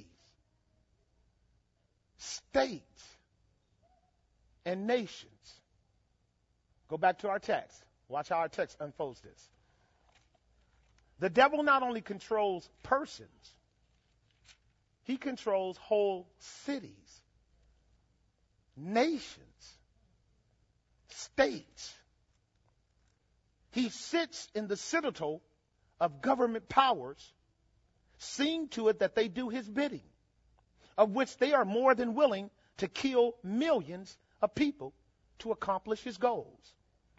Speaker 2: states, and nations. Go back to our text. Watch how our text unfolds this. The devil not only controls persons, he controls whole cities, nations, states. He sits in the citadel of government powers, seeing to it that they do his bidding, of which they are more than willing to kill millions of people to accomplish his goals.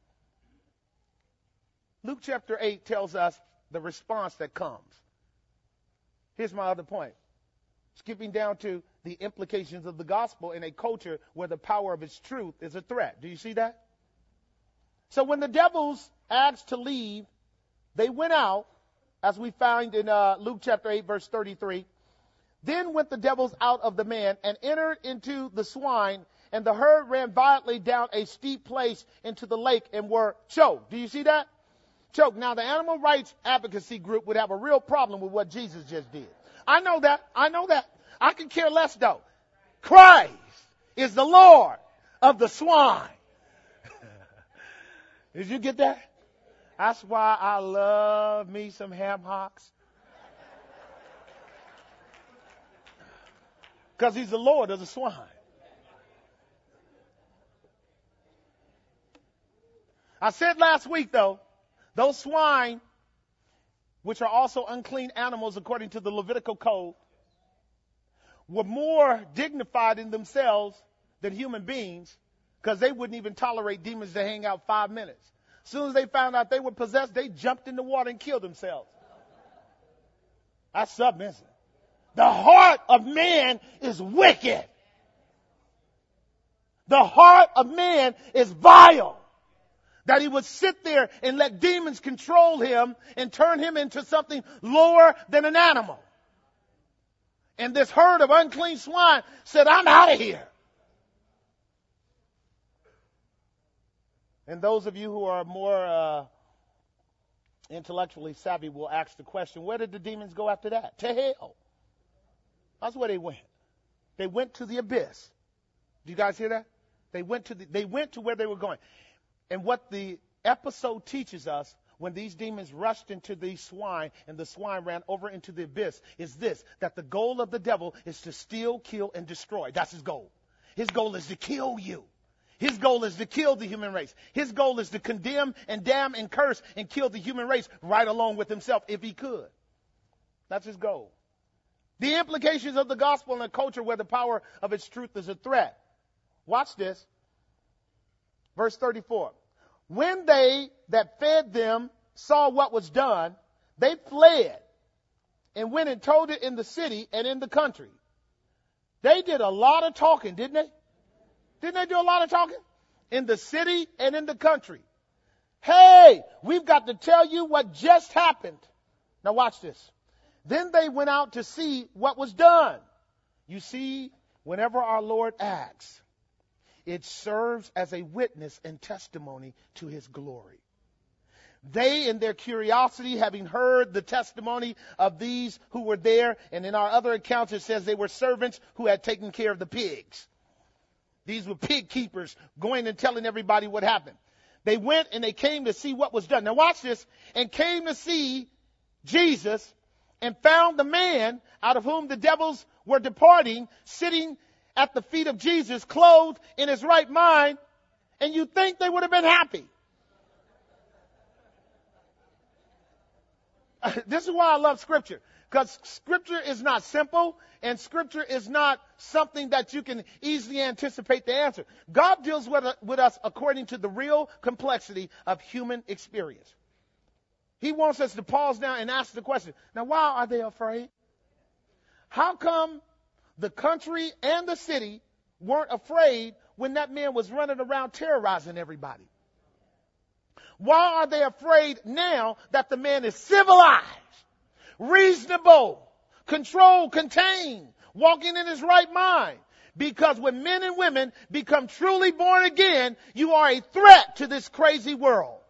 Speaker 2: Luke chapter eight tells us the response that comes. Here's my other point. Skipping down to the implications of the gospel in a culture where the power of its truth is a threat. Do you see that? So when the devils asked to leave, they went out, as we find in uh, Luke chapter eight, verse thirty-three. Then went the devils out of the man and entered into the swine, and the herd ran violently down a steep place into the lake and were choked. Do you see that? Choked. Now, the animal rights advocacy group would have a real problem with what Jesus just did. I know that. I know that. I can care less, though. Christ is the Lord of the swine. Did you get that? That's why I love me some ham hocks. Because he's the Lord of the swine. I said last week, though, those swine, which are also unclean animals according to the Levitical code, were more dignified in themselves than human beings because they wouldn't even tolerate demons to hang out five minutes. As soon as they found out they were possessed, they jumped in the water and killed themselves. That's submissive. The heart of man is wicked. The heart of man is vile. That he would sit there and let demons control him and turn him into something lower than an animal. And this herd of unclean swine said, I'm out of here. And those of you who are more uh, intellectually savvy will ask the question, where did the demons go after that? To hell. That's where they went. They went to the abyss. Do you guys hear that? They went to the, they went to where they were going. And what the episode teaches us when these demons rushed into these swine and the swine ran over into the abyss is this, that the goal of the devil is to steal, kill, and destroy. That's his goal. His goal is to kill you. His goal is to kill the human race. His goal is to condemn and damn and curse and kill the human race right along with himself if he could. That's his goal. The implications of the gospel in a culture where the power of its truth is a threat. Watch this. Verse thirty-four. When they that fed them saw what was done, they fled and went and told it in the city and in the country. They did a lot of talking, didn't they? Didn't they do a lot of talking? In the city and in the country. Hey, we've got to tell you what just happened. Now watch this. Then they went out to see what was done. You see, whenever our Lord acts, it serves as a witness and testimony to his glory. They, in their curiosity, having heard the testimony of these who were there, and in our other accounts it says they were servants who had taken care of the pigs. These were pig keepers going and telling everybody what happened. They went and they came to see what was done. Now watch this. And came to see Jesus and found the man out of whom the devils were departing, sitting at the feet of Jesus, clothed in his right mind. And you think they would have been happy. This is why I love Scripture. Because Scripture is not simple, and Scripture is not something that you can easily anticipate the answer. God deals with, with us according to the real complexity of human experience. He wants us to pause now and ask the question, now why are they afraid? How come the country and the city weren't afraid when that man was running around terrorizing everybody? Why are they afraid now that the man is civilized, reasonable, controlled, contained, walking in his right mind? Because when men and women become truly born again, you are a threat to this crazy world.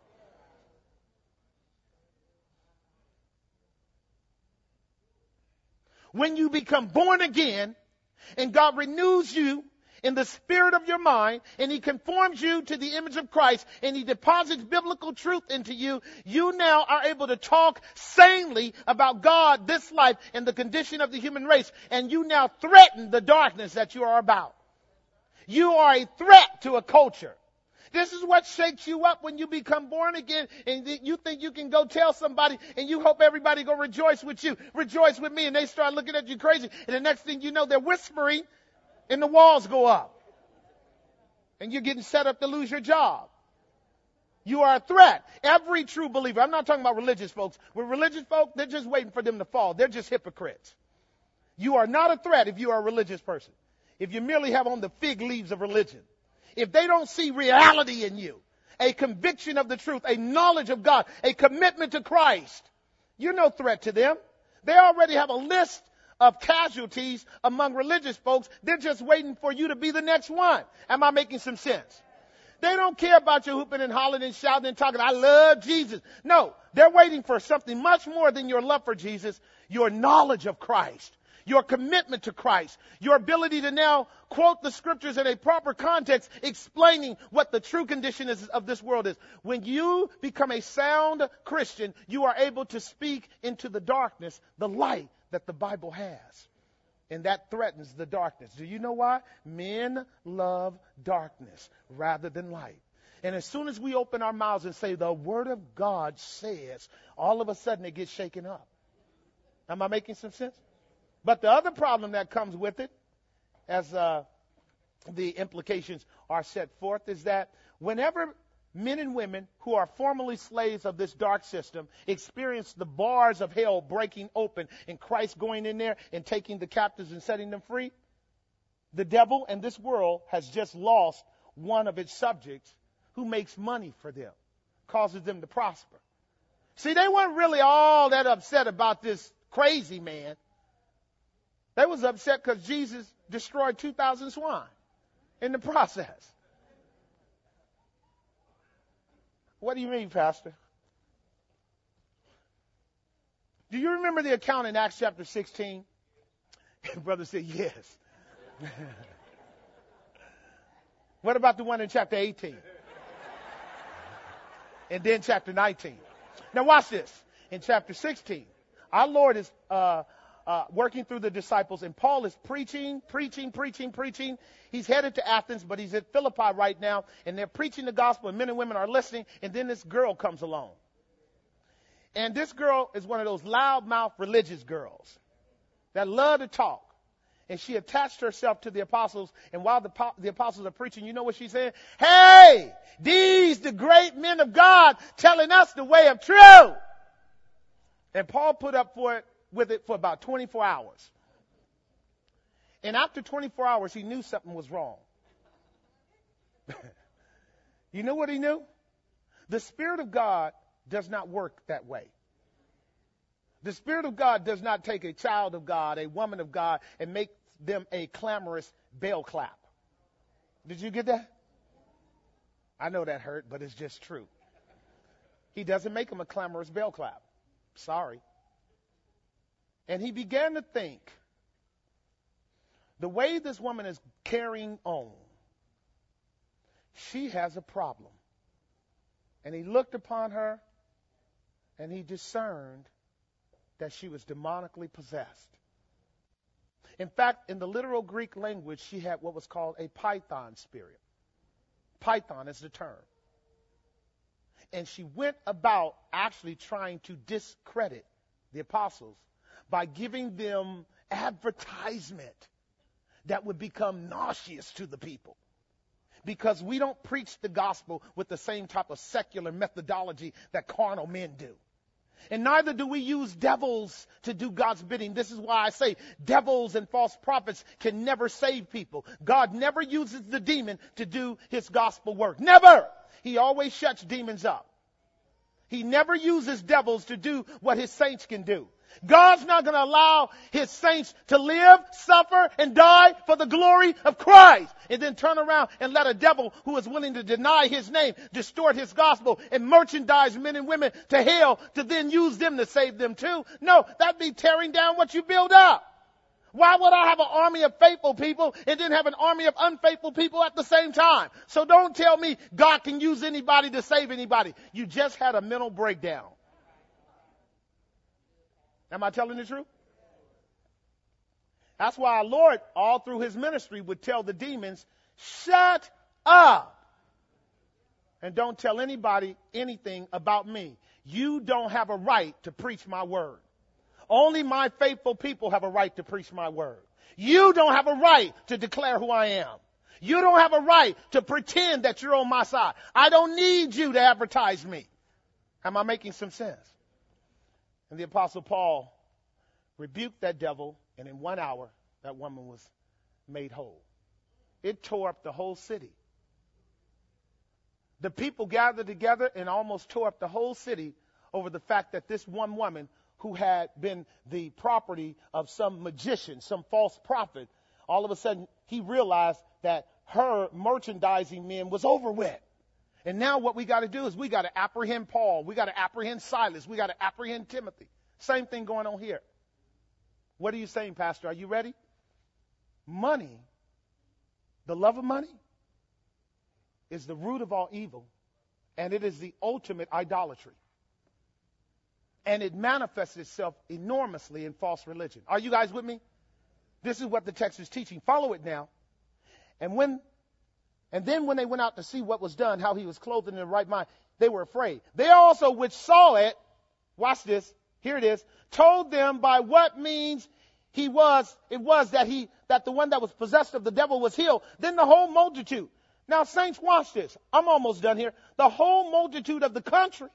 Speaker 2: When you become born again and God renews you in the spirit of your mind, and he conforms you to the image of Christ, and he deposits biblical truth into you, you now are able to talk sanely about God, this life, and the condition of the human race. And you now threaten the darkness that you are about. You are a threat to a culture. This is what shakes you up when you become born again, and you think you can go tell somebody, and you hope everybody go rejoice with you, rejoice with me, and they start looking at you crazy. And the next thing you know, they're whispering, and the walls go up. And you're getting set up to lose your job. You are a threat. Every true believer, I'm not talking about religious folks. With religious folk, they're just waiting for them to fall. They're just hypocrites. You are not a threat if you are a religious person. If you merely have on the fig leaves of religion. If they don't see reality in you, a conviction of the truth, a knowledge of God, a commitment to Christ, you're no threat to them. They already have a list of casualties among religious folks. They're just waiting for you to be the next one. Am I making some sense? They don't care about you hooping and hollering and shouting and talking, I love Jesus. No, they're waiting for something much more than your love for Jesus, your knowledge of Christ, your commitment to Christ, your ability to now quote the scriptures in a proper context, explaining what the true condition is of this world is. When you become a sound Christian, you are able to speak into the darkness, the light that the Bible has. And that threatens the darkness. Do you know why? Men love darkness rather than light. And as soon as we open our mouths and say, the Word of God says, all of a sudden it gets shaken up. Am I making some sense? But the other problem that comes with it, as uh, the implications are set forth, is that whenever men and women who are formerly slaves of this dark system experience the bars of hell breaking open and Christ going in there and taking the captives and setting them free, the devil and this world has just lost one of its subjects who makes money for them, causes them to prosper. See, they weren't really all that upset about this crazy man. They was upset because Jesus destroyed two thousand swine in the process. What do you mean, Pastor? Do you remember the account in Acts chapter sixteen? Brother said, yes. What about the one in chapter eighteen? And then chapter nineteen. Now watch this. In chapter sixteen, our Lord is uh, uh, working through the disciples, and Paul is preaching, preaching, preaching, preaching. He's headed to Athens, but he's at Philippi right now, and they're preaching the gospel, and men and women are listening, and then this girl comes along. And this girl is one of those loudmouth religious girls that love to talk. And she attached herself to the apostles, and while the, the apostles are preaching, you know what she's saying? Hey, these the great men of God telling us the way of truth. And Paul put up for it, with it for about twenty-four hours. And after twenty-four hours, he knew something was wrong. You know what he knew? The Spirit of God does not work that way. The Spirit of God does not take a child of God, a woman of God, and make them a clamorous bell clap. Did you get that? I know that hurt, but it's just true. He doesn't make him a clamorous bell clap. Sorry. And he began to think, the way this woman is carrying on, she has a problem. And he looked upon her and he discerned that she was demonically possessed. In fact, in the literal Greek language, she had what was called a python spirit. Python is the term. And she went about actually trying to discredit the apostles by giving them advertisement that would become nauseous to the people. Because we don't preach the gospel with the same type of secular methodology that carnal men do. And neither do we use devils to do God's bidding. This is why I say devils and false prophets can never save people. God never uses the demon to do his gospel work. Never! He always shuts demons up. He never uses devils to do what his saints can do. God's not going to allow his saints to live, suffer, and die for the glory of Christ. And then turn around and let a devil who is willing to deny his name, distort his gospel, and merchandise men and women to hell to then use them to save them too. No, that'd be tearing down what you build up. Why would I have an army of faithful people and then have an army of unfaithful people at the same time? So don't tell me God can use anybody to save anybody. You just had a mental breakdown. Am I telling the truth? That's why our Lord, all through his ministry, would tell the demons, shut up. And don't tell anybody anything about me. You don't have a right to preach my word. Only my faithful people have a right to preach my word. You don't have a right to declare who I am. You don't have a right to pretend that you're on my side. I don't need you to advertise me. Am I making some sense? And the Apostle Paul rebuked that devil, and in one hour, that woman was made whole. It tore up the whole city. The people gathered together and almost tore up the whole city over the fact that this one woman, who had been the property of some magician, some false prophet, all of a sudden he realized that her merchandising men was over with. And now what we got to do is we got to apprehend Paul. We got to apprehend Silas. We got to apprehend Timothy. Same thing going on here. What are you saying, Pastor? Are you ready? Money, the love of money, is the root of all evil, and it is the ultimate idolatry. And it manifests itself enormously in false religion. Are you guys with me? This is what the text is teaching. Follow it now. And when And then when they went out to see what was done, how he was clothed in the right mind, they were afraid. They also, which saw it, watch this, here it is, told them by what means he was, it was that he, that the one that was possessed of the devil was healed. Then the whole multitude. Now, saints, watch this. I'm almost done here. The whole multitude of the country.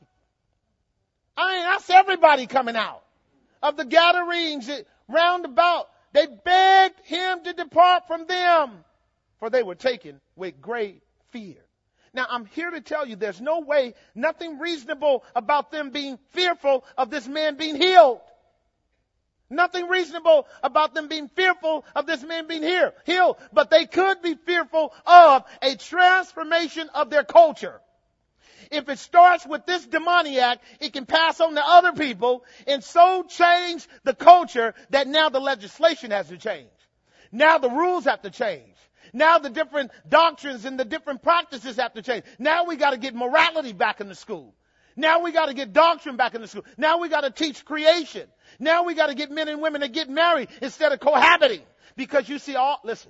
Speaker 2: I mean, that's everybody coming out. Of the gatherings round about, they begged him to depart from them, for they were taken with great fear. Now, I'm here to tell you there's no way, nothing reasonable about them being fearful of this man being healed. Nothing reasonable about them being fearful of this man being here, healed. But they could be fearful of a transformation of their culture. If it starts with this demoniac, it can pass on to other people and so change the culture that now the legislation has to change. Now the rules have to change. Now the different doctrines and the different practices have to change. Now we got to get morality back in the school. Now we got to get doctrine back in the school. Now we got to teach creation. Now we got to get men and women to get married instead of cohabiting. Because you see, all listen,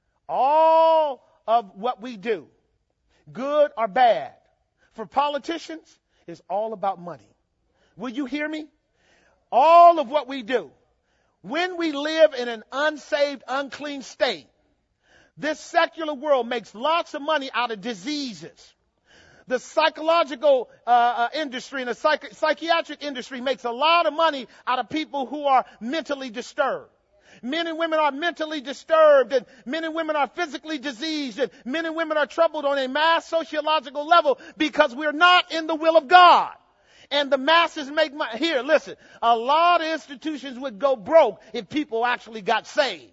Speaker 2: all of what we do, good or bad, for politicians is all about money. Will you hear me? All of what we do, when we live in an unsaved, unclean state, this secular world makes lots of money out of diseases. The psychological uh, uh, industry and the psych- psychiatric industry makes a lot of money out of people who are mentally disturbed. Men and women are mentally disturbed, and men and women are physically diseased, and men and women are troubled on a mass sociological level because we're not in the will of God. And the masses make money. Here, listen, a lot of institutions would go broke if people actually got saved.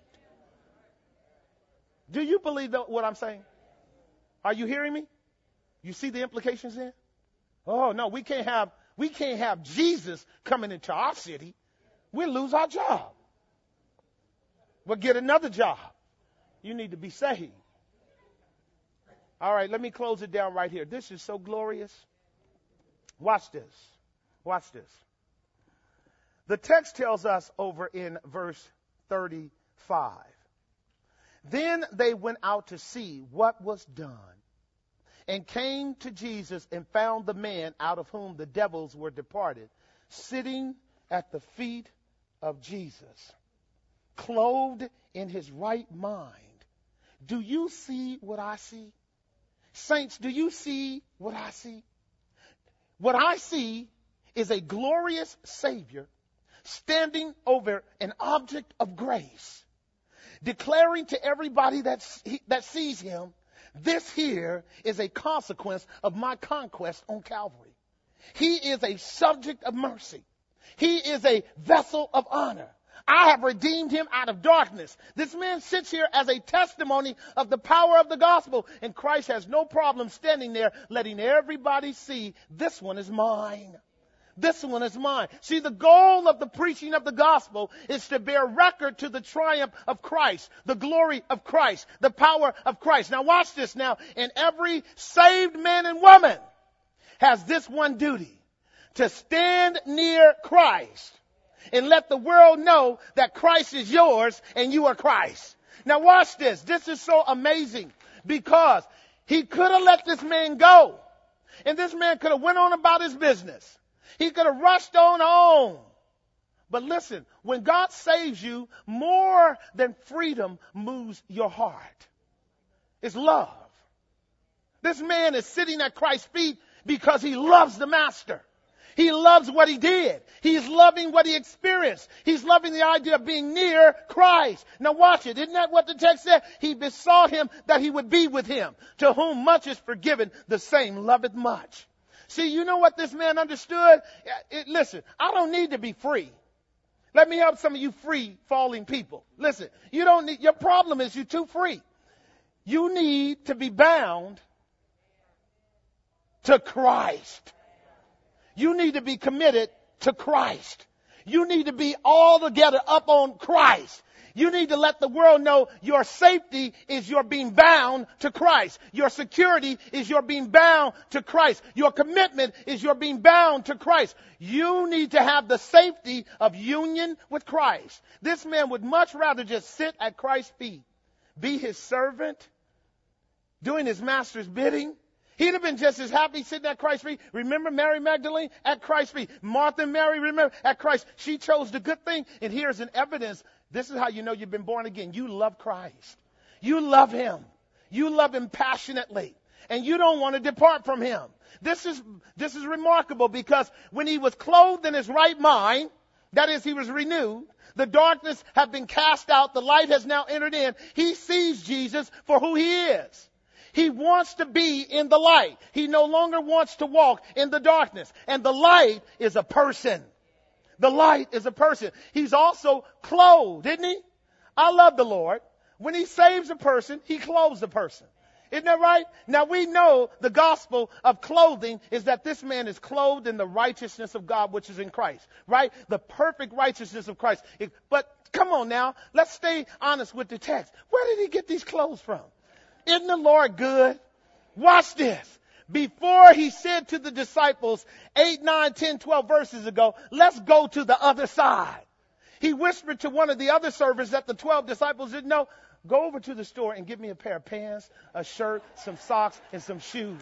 Speaker 2: Do you believe what I'm saying? Are you hearing me? You see the implications there? Oh, no, we can't have, we can't have Jesus coming into our city. We'll lose our job. We'll get another job. You need to be saved. All right, let me close it down right here. This is so glorious. Watch this. Watch this. The text tells us over in verse thirty-five. Then they went out to see what was done, and came to Jesus and found the man out of whom the devils were departed, sitting at the feet of Jesus, clothed in his right mind. Do you see what I see? Saints, do you see what I see? What I see is a glorious Savior standing over an object of grace, declaring to everybody that, that sees him, this here is a consequence of my conquest on Calvary. He is a subject of mercy. He is a vessel of honor. I have redeemed him out of darkness. This man sits here as a testimony of the power of the gospel, and Christ has no problem standing there letting everybody see, this one is mine. This one is mine. See, the goal of the preaching of the gospel is to bear record to the triumph of Christ, the glory of Christ, the power of Christ. Now watch this now. And every saved man and woman has this one duty, to stand near Christ and let the world know that Christ is yours and you are Christ. Now watch this. This is so amazing, because he could have let this man go, and this man could have went on about his business. He could have rushed on home. But listen, when God saves you, more than freedom moves your heart. It's love. This man is sitting at Christ's feet because he loves the Master. He loves what he did. He's loving what he experienced. He's loving the idea of being near Christ. Now watch it. Isn't that what the text said? He besought him that he would be with him. To whom much is forgiven, the same loveth much. See, you know what this man understood? It, listen, I don't need to be free. Let me help some of you free falling people. Listen, you don't need, your problem is you're too free. You need to be bound to Christ. You need to be committed to Christ. You need to be all together up on Christ. You need to let the world know your safety is your being bound to Christ. Your security is your being bound to Christ. Your commitment is your being bound to Christ. You need to have the safety of union with Christ. This man would much rather just sit at Christ's feet, be his servant, doing his master's bidding. He'd have been just as happy sitting at Christ's feet. Remember Mary Magdalene at Christ's feet. Martha and Mary, remember, at Christ. She chose the good thing. And here's an evidence. This is how you know you've been born again. You love Christ. You love him. You love him passionately. And you don't want to depart from him. This is, this is remarkable, because when he was clothed in his right mind, that is, he was renewed, the darkness had been cast out, the light has now entered in. He sees Jesus for who he is. He wants to be in the light. He no longer wants to walk in the darkness. And the light is a person. The light is a person. He's also clothed, isn't he? I love the Lord. When he saves a person, he clothes the person. Isn't that right? Now we know the gospel of clothing is that this man is clothed in the righteousness of God, which is in Christ, right? The perfect righteousness of Christ. It, but come on now, let's stay honest with the text. Where did he get these clothes from? Isn't the Lord good? Watch this. Before he said to the disciples eight, nine, ten, twelve verses ago, let's go to the other side. He whispered to one of the other servants that the twelve disciples didn't know, go over to the store and get me a pair of pants, a shirt, some socks, and some shoes.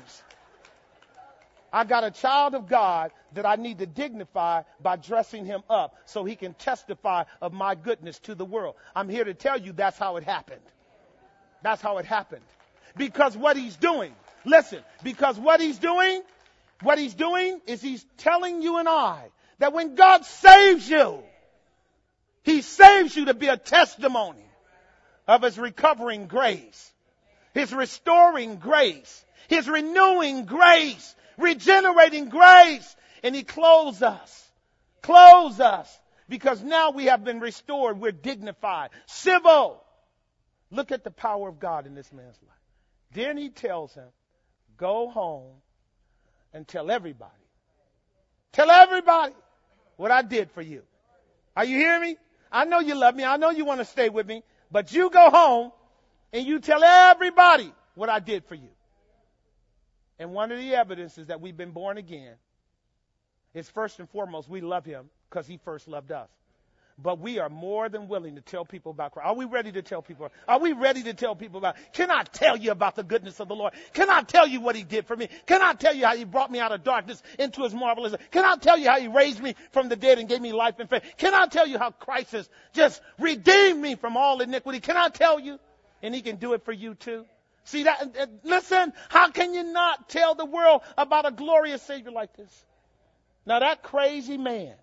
Speaker 2: I got a child of God that I need to dignify by dressing him up so he can testify of my goodness to the world. I'm here to tell you that's how it happened. That's how it happened. Because what he's doing, listen, because what he's doing, what he's doing is he's telling you and I that when God saves you, he saves you to be a testimony of his recovering grace, his restoring grace, his renewing grace, regenerating grace. And he clothes us, clothes us, because now we have been restored. We're dignified, civil. Look at the power of God in this man's life. Then he tells him, go home, and tell everybody. Tell everybody what I did for you. Are you hearing me? I know you love me. I know you want to stay with me. But you go home and you tell everybody what I did for you. And one of the evidences that we've been born again is first and foremost, we love him because he first loved us. But we are more than willing to tell people about Christ. Are we ready to tell people? Are we ready to tell people about? Can I tell you about the goodness of the Lord? Can I tell you what he did for me? Can I tell you how he brought me out of darkness into his marvelous? Can I tell you how he raised me from the dead and gave me life and faith? Can I tell you how Christ has just redeemed me from all iniquity? Can I tell you? And he can do it for you too. See that? Uh, listen, how can you not tell the world about a glorious Savior like this? Now that crazy man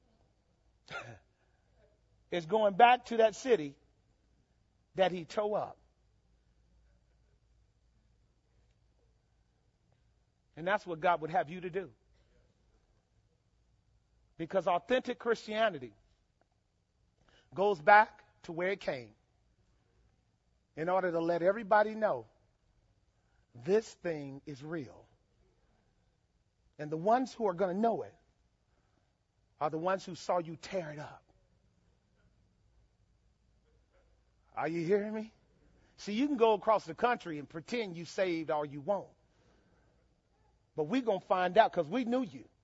Speaker 2: is going back to that city that he tore up. And that's what God would have you to do. Because authentic Christianity goes back to where it came in order to let everybody know this thing is real. And the ones who are going to know it are the ones who saw you tear it up. Are you hearing me? See, you can go across the country and pretend you saved all you want. But we're going to find out because we knew you.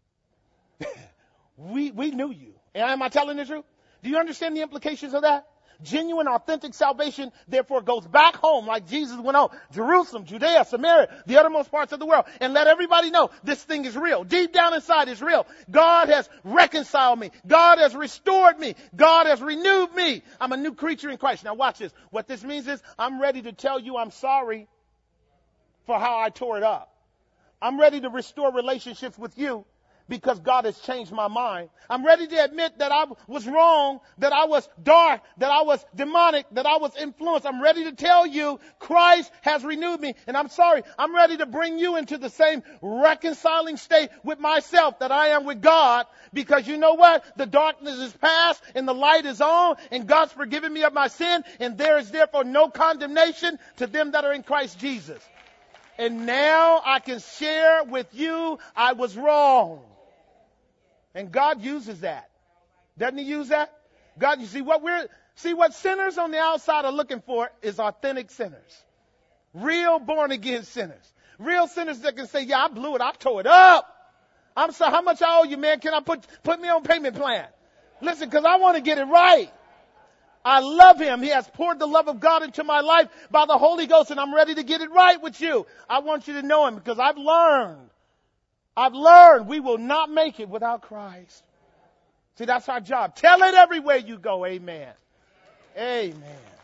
Speaker 2: we we knew you. And am I telling the truth? Do you understand the implications of that? Genuine, authentic salvation, therefore, goes back home like Jesus went on. Jerusalem, Judea, Samaria, the uttermost parts of the world. And let everybody know this thing is real. Deep down inside it's real. God has reconciled me. God has restored me. God has renewed me. I'm a new creature in Christ. Now watch this. What this means is I'm ready to tell you I'm sorry for how I tore it up. I'm ready to restore relationships with you because God has changed my mind. I'm ready to admit that I was wrong, that I was dark, that I was demonic, that I was influenced. I'm ready to tell you Christ has renewed me. And I'm sorry, I'm ready to bring you into the same reconciling state with myself that I am with God. Because you know what? The darkness is past and the light is on and God's forgiven me of my sin. And there is therefore no condemnation to them that are in Christ Jesus. And now I can share with you I was wrong. And God uses that. Doesn't he use that? God, you see what we're, see what sinners on the outside are looking for is authentic sinners. Real born again sinners. Real sinners that can say, yeah, I blew it. I tore it up. I'm sorry. How much I owe you, man? Can I put, put me on payment plan? Listen, cause I want to get it right. I love him. He has poured the love of God into my life by the Holy Ghost and I'm ready to get it right with you. I want you to know him because I've learned. I've learned we will not make it without Christ. See, that's our job. Tell it everywhere you go. Amen. Amen.